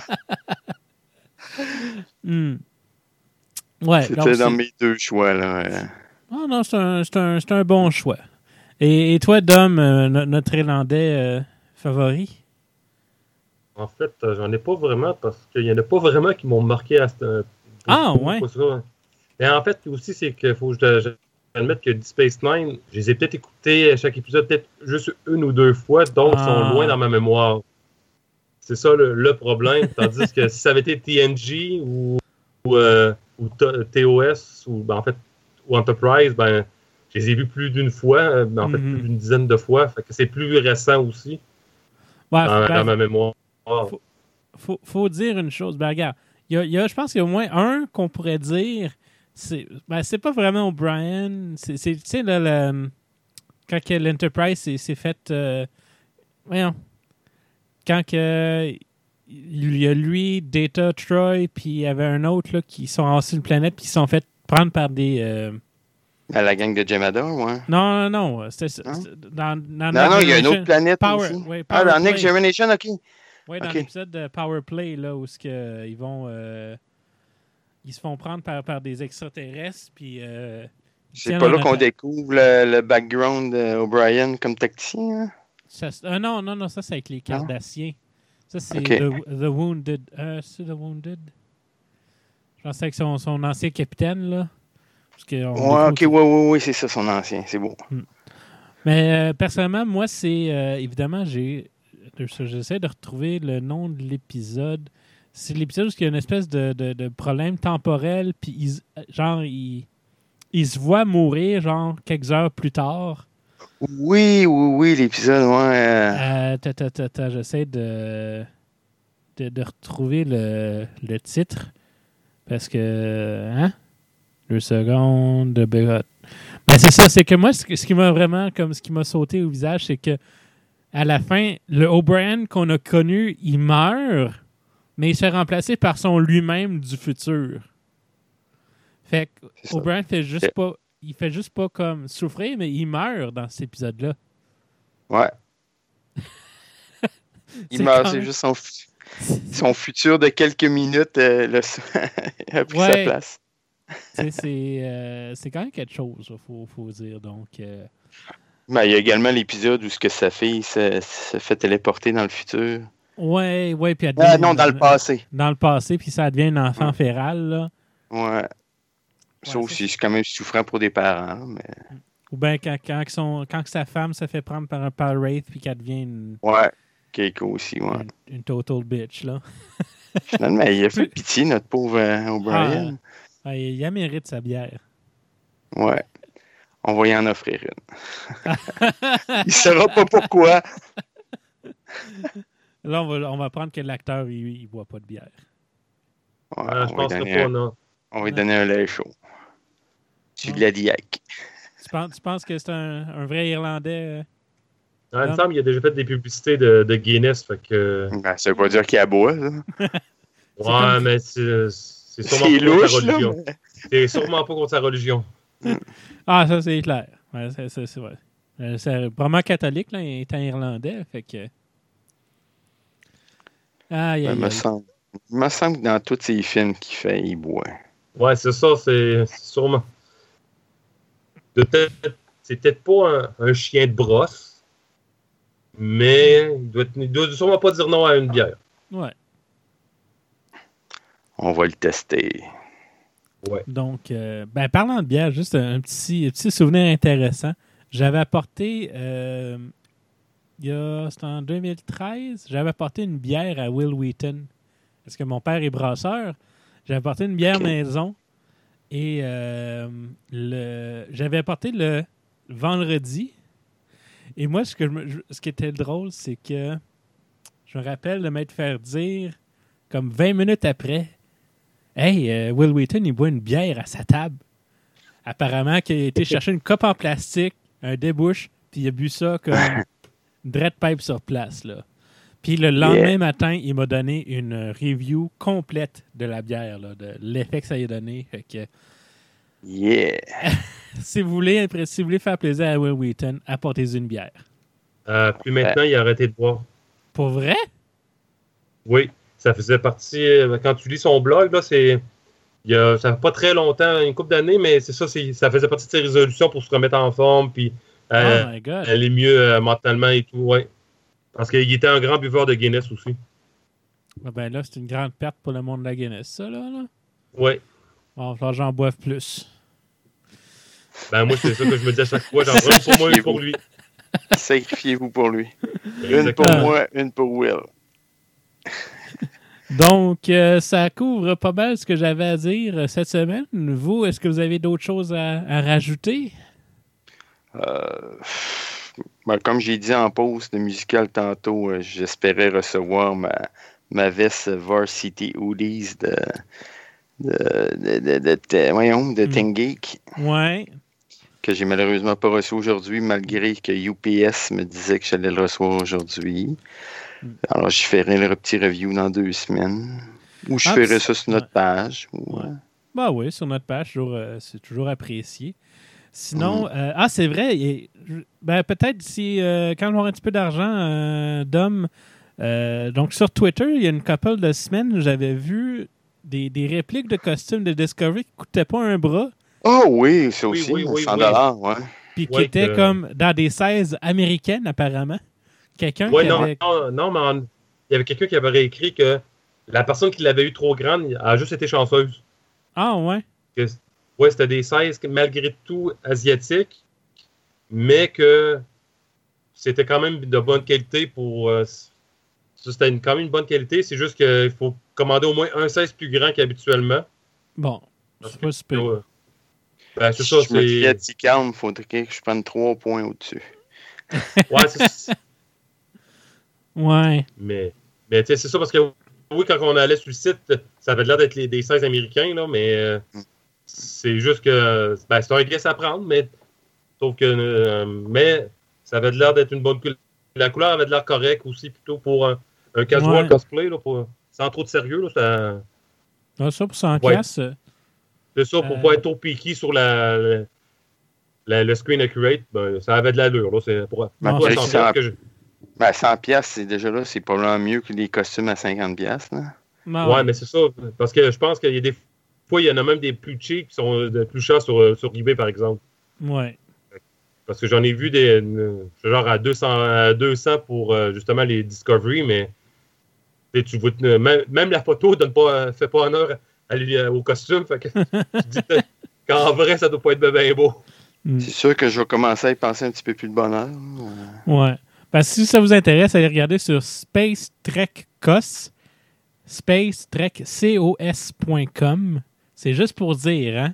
mm. Ouais, c'était donc, dans c'est... mes deux choix. Là. Oh non, c'est un, c'est un, c'est un bon choix. Et, et toi, Dom, euh, notre Irlandais euh, favori? En fait, euh, j'en ai pas vraiment parce qu'il y en a pas vraiment qui m'ont marqué à ce Ah, ouais? Mais en fait, aussi, c'est qu'il faut que je... admettre que Deep Space Nine, je les ai peut-être écoutés à chaque épisode, peut-être juste une ou deux fois, donc ils ah. sont loin dans ma mémoire. C'est ça le, le problème. Tandis que si ça avait été T N G ou, ou, euh, ou T O S ou ben, en fait ou Enterprise, ben je les ai vus plus d'une fois, ben, en fait mm-hmm. plus d'une dizaine de fois. Fait que c'est plus récent aussi ouais, dans, ben, dans ma mémoire. Faut, faut, faut dire une chose. Ben regarde, il y a, y a, je pense qu'il y a au moins un qu'on pourrait dire. C'est, ben, c'est pas vraiment O'Brien. C'est, c'est, tu sais, là, le, quand que l'Enterprise s'est, s'est fait. Euh, voyons. Quand que, il y a lui, Data, Troy, puis il y avait un autre là, qui sont en sur une planète, puis qui se sont fait prendre par des. Euh... À la gang de Jem'Hadar, ouais. Non, non, non. C'était, hein? dans, dans non, non, il y a une autre planète Power, aussi. Ouais, ah, dans Next Generation, OK. Oui, dans okay. l'épisode de Power Play, là, où que, euh, ils vont. Euh, Ils se font prendre par, par des extraterrestres, puis... Euh, c'est pas là qu'on découvre le, le background d'O'Brien comme tacticien, hein? Ça, euh, non, non, non, ça, c'est avec les Cardassiens. Ça, c'est okay. the, the Wounded. Euh, c'est The Wounded? Je pensais avec son, son ancien capitaine, là. Parce que ouais, OK, oui, oui, oui, c'est ça, son ancien, c'est beau. Hmm. Mais euh, personnellement, moi, c'est... Euh, évidemment, j'ai... J'essaie de retrouver le nom de l'épisode... C'est l'épisode où il y a une espèce de, de, de problème temporel, puis il, genre, il, il se voit mourir, genre, quelques heures plus tard. Oui, oui, oui, l'épisode, ouais. Euh, ta, ta, ta, ta, j'essaie de, de, de retrouver le, le titre. Parce que, hein? Deux secondes de bégotte. Ben, c'est ça, c'est que moi, ce, ce qui m'a vraiment, comme ce qui m'a sauté au visage, c'est que à la fin, le O'Brien qu'on a connu, il meurt, mais il se fait remplacer par son lui-même du futur. Fait que O'Brien fait juste c'est... pas, il fait juste pas comme souffrir, mais il meurt dans cet épisode-là. Ouais. il c'est meurt, quand... c'est juste son, son futur de quelques minutes euh, le... a pris ouais. sa place. c'est, euh, c'est quand même quelque chose, il faut, faut dire. Donc, euh... ben, il y a également l'épisode où ce que sa fille se, se fait téléporter dans le futur. Ouais, ouais, puis elle devient, ah non, dans le passé. Dans le passé, puis ça devient un enfant ouais. féral, là. Ouais. Ça ouais, aussi, c'est quand même souffrant pour des parents, mais... Ou bien quand, quand, son, quand sa femme se fait prendre par un par Wraith, puis qu'elle devient une... Ouais, Keiko aussi, ouais. Une, une total bitch, là. Finalement, il a fait pitié, notre pauvre euh, O'Brien. Ah, il, il a mérite sa bière. Ouais. On va y en offrir une. Il ne saura pas pourquoi. Là, on va, on va apprendre que l'acteur, il ne boit pas de bière. Ouais, euh, je pense pas, un, non. On va lui donner un lait chaud. Du Gladiac. Tu penses, tu penses que c'est un, un vrai Irlandais? Euh, ah, il me semble qu'il a déjà fait des publicités de, de Guinness. Fait que... ben, ça veut pas dire qu'il a boit, ça. Ouais, comme... mais c'est, c'est sûrement c'est pas louche, contre sa religion. Là, mais... C'est sûrement pas contre sa religion. Ah, ça, c'est clair. Ouais, c'est, c'est, c'est vrai. Euh, c'est vraiment catholique, là, il est un Irlandais, fait que... Ah, il me semble, il me semble que dans tous ces films qu'il fait, il boit. Ouais, c'est ça, c'est, c'est sûrement... Peut-être, c'est peut-être pas un, un chien de brosse, mais il doit, il doit sûrement pas dire non à une bière. Ouais. On va le tester. Ouais. Donc, euh, ben, parlant de bière, juste un, un, petit, un petit souvenir intéressant. J'avais apporté, euh, il y a, c'était en deux mille treize, j'avais apporté une bière à Will Wheaton. Parce que mon père est brasseur. J'avais apporté une bière okay. maison. Et euh, le, j'avais apporté le vendredi. Et moi, ce, que je me, ce qui était drôle, c'est que je me rappelle de m'être fait dire, comme vingt minutes après, « Hey, euh, Will Wheaton, il boit une bière à sa table. » Apparemment qu'il a été chercher une coupe en plastique, un débouche, puis il a bu ça comme une dread pipe sur place, là. Puis le lendemain yeah. matin, il m'a donné une review complète de la bière, là, de l'effet que ça y a donné. Fait que, yeah! si, vous voulez, si vous voulez faire plaisir à Will Wheaton, apportez une bière. Euh, puis maintenant, il a arrêté de boire. Pour vrai? Oui, ça faisait partie... Quand tu lis son blog, là, c'est... Il y a, ça fait pas très longtemps, une couple d'années, mais c'est ça, c'est, ça faisait partie de ses résolutions pour se remettre en forme, puis euh, oh my God. aller mieux euh, mentalement et tout, ouais. Parce qu'il était un grand buveur de Guinness aussi. Ah ben là, c'est une grande perte pour le monde de la Guinness, ça, là. là. Oui. Bon, il va falloir que j'en boive plus. Ben moi, c'est ça que je me dis à chaque fois. J'en prends une pour moi, une pour lui. Sacrifiez-vous pour lui. Exactement. Une pour moi, une pour Will. Donc, euh, ça couvre pas mal ce que j'avais à dire cette semaine. Vous, est-ce que vous avez d'autres choses à, à rajouter? Euh... Ben, comme j'ai dit en pause de musical tantôt, euh, j'espérais recevoir ma, ma veste Varsity Hoodies de, de, de, de, de, de, voyons, de Think Geek. Ouais. Que j'ai malheureusement pas reçu aujourd'hui, malgré que U P S me disait que j'allais le recevoir aujourd'hui. Alors, je ferai le petit review dans deux semaines. Ou je ah, ferai ça sur notre page. Ou, ouais. Ben oui, sur notre page, toujours, euh, c'est toujours apprécié. Sinon, mm. euh, ah, c'est vrai, et, ben, peut-être si, euh, quand on aura un petit peu d'argent, euh, Dom, euh, donc sur Twitter, il y a une couple de semaines, j'avais vu des, des répliques de costumes de Discovery qui ne coûtaient pas un bras. Oh oui, ça aussi, oui, oui, cent dollars, oui. ouais. Puis qui ouais, étaient que... comme dans des seize américaines, apparemment. Quelqu'un ouais, qui non, avait... non, non, mais en... il y avait quelqu'un qui avait réécrit que la personne qui l'avait eu trop grande a juste été chanceuse. Ah, ouais? Que... Ouais, c'était des seize malgré tout asiatiques, mais que c'était quand même de bonne qualité pour... Euh, c'était une, quand même une bonne qualité, c'est juste qu'il faut commander au moins un seize plus grand qu'habituellement. Bon, c'est pas super. Euh, ben, c'est si ça, je c'est... me fie à Ticam, il faudrait que je prenne trois points au-dessus. Ouais, c'est... ouais. Mais, mais tu sais, c'est ça parce que oui, quand on allait sur le site, ça avait l'air d'être les, des seize américains, là, mais euh, c'est juste que ben, c'est un guess à prendre, mais sauf que euh, mais ça avait l'air d'être une bonne couleur. La couleur avait l'air correcte aussi, plutôt pour un, un casual ouais. cosplay, là, pour, sans trop de sérieux. Là, ça, ah, ça pour cent ouais. piastres. C'est ça, pour euh... pas être trop piqué sur la, la, la, le screen accurate, ben, ça avait de l'allure. Là, c'est pour, ben, pour cent piastres que je... Ben, cent piastres, c'est déjà là, c'est probablement mieux que les costumes à cinquante piastres. Là. Ben, ouais, ouais, mais c'est ça. Parce que je pense qu'il y a des fois, il y en a même des plus cheap qui sont de plus chers sur, sur eBay, par exemple. Ouais. Parce que j'en ai vu des genre à deux cents, à deux cents pour euh, justement les Discovery, mais tu vois, même, même la photo ne pas, fait pas honneur à, à, au costume. Fait que tu dis qu'en vrai, ça doit pas être bien beau. Mm. C'est sûr que je vais commencer à y penser un petit peu plus de bonheur. Ouais. Ben, si ça vous intéresse, allez regarder sur Space Trek Cos, space trek cos point com. C'est juste pour dire, hein?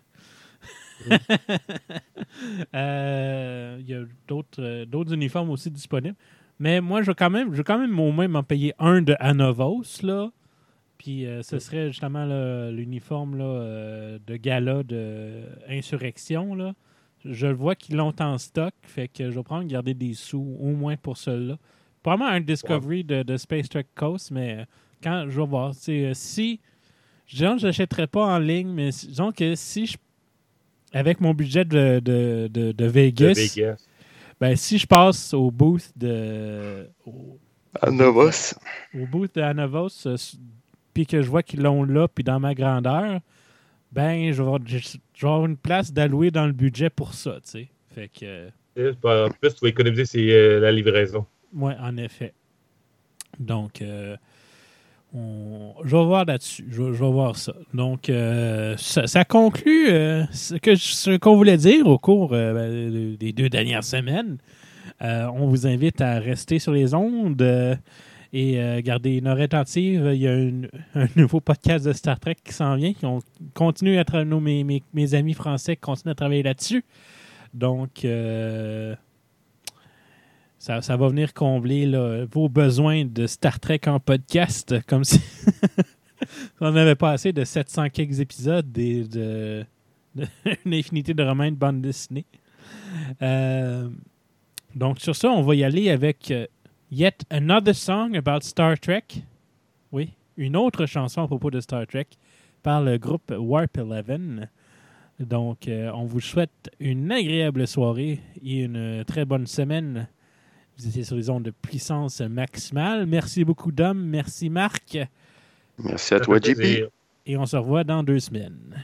euh, il y a d'autres, euh, d'autres uniformes aussi disponibles. Mais moi, je vais quand même, je vais quand même au moins m'en payer un de Anovos, là. Puis euh, ce serait justement là, l'uniforme là, euh, de gala de Insurrection, là. Je le vois qu'ils l'ont en stock, fait que je vais prendre garder des sous au moins pour celui-là. Probablement un Discovery de, de Space Trek Coast, mais quand je vais voir, euh, si je ne l'achèterai pas en ligne, mais disons que si je avec mon budget de, de, de, de Vegas, de Vegas. Ben, si je passe au booth de au, Anovos, au booth de Anovos, euh, puis que je vois qu'ils l'ont là, puis dans ma grandeur, ben, je vais avoir, je, je vais avoir une place d'allouer dans le budget pour ça, tu sais. Fait que... En plus, tu vas économiser c'est, euh, la livraison. Oui, en effet. Donc, euh, on, je vais voir là-dessus. Je, je vais voir ça. Donc, euh, ça, ça conclut euh, ce, que, ce qu'on voulait dire au cours euh, des deux dernières semaines. Euh, on vous invite à rester sur les ondes euh, et euh, garder une oreille attentive. Il y a une, un nouveau podcast de Star Trek qui s'en vient. Qui on continue à tra- nos, mes, mes, mes amis français continuent à travailler là-dessus. Donc, euh, ça, ça va venir combler là, vos besoins de Star Trek en podcast, comme si on n'avait pas assez de sept cents quelques épisodes et de, de une infinité de romans de bande dessinée. Euh, donc, sur ça, on va y aller avec uh, Yet Another Song About Star Trek. Oui, une autre chanson à propos de Star Trek par le groupe Warp eleven. Donc, euh, on vous souhaite une agréable soirée et une très bonne semaine. Vous étiez sur les ondes de puissance maximale. Merci beaucoup, Dom. Merci, Marc. Merci à toi, J P. Et on se revoit dans deux semaines.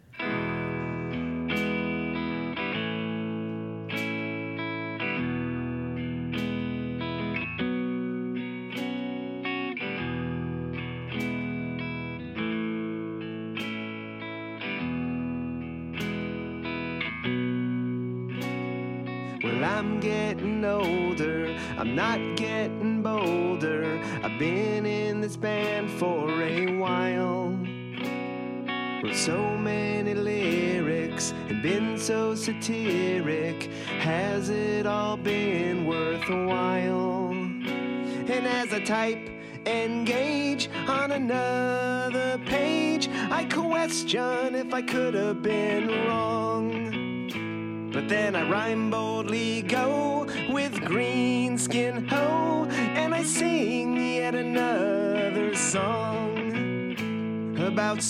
I'm getting older, I'm not getting bolder. I've been in this band for a while. Wrote so many lyrics and been so satiric. Has it all been worth a while? And as I type engage on another page, I question if I could have been wrong. But then I rhyme boldly go with green skin ho, and I sing yet another song about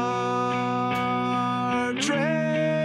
Star Trek.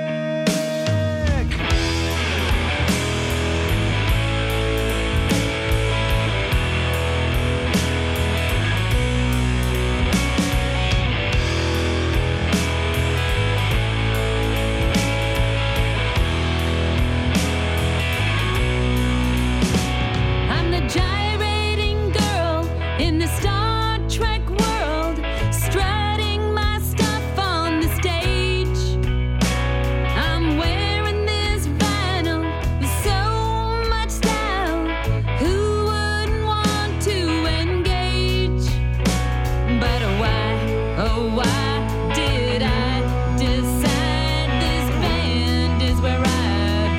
Gyrating girl in the Star Trek world, strutting my stuff on the stage. I'm wearing this vinyl with so much style. Who wouldn't want to engage? But why, oh why did I decide this band is where I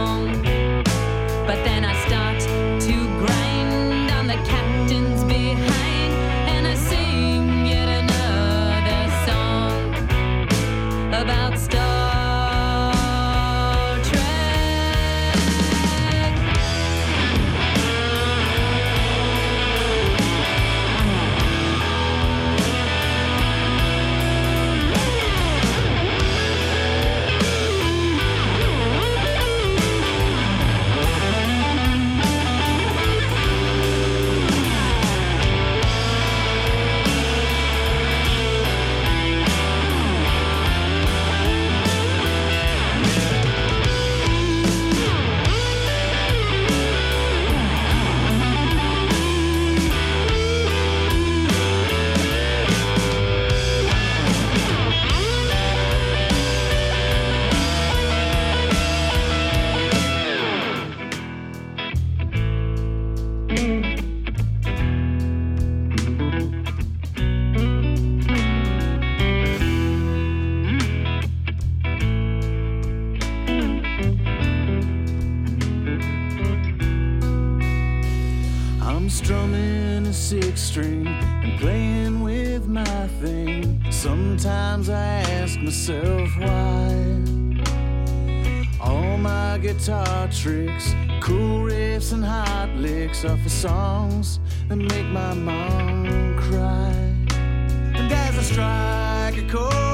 belong? But then I start to grind on the captain's behind. strumming a six string and playing with my thing. Sometimes I ask myself why. All my guitar tricks, cool riffs and hot licks are for songs that make my mom cry. And as I strike a chord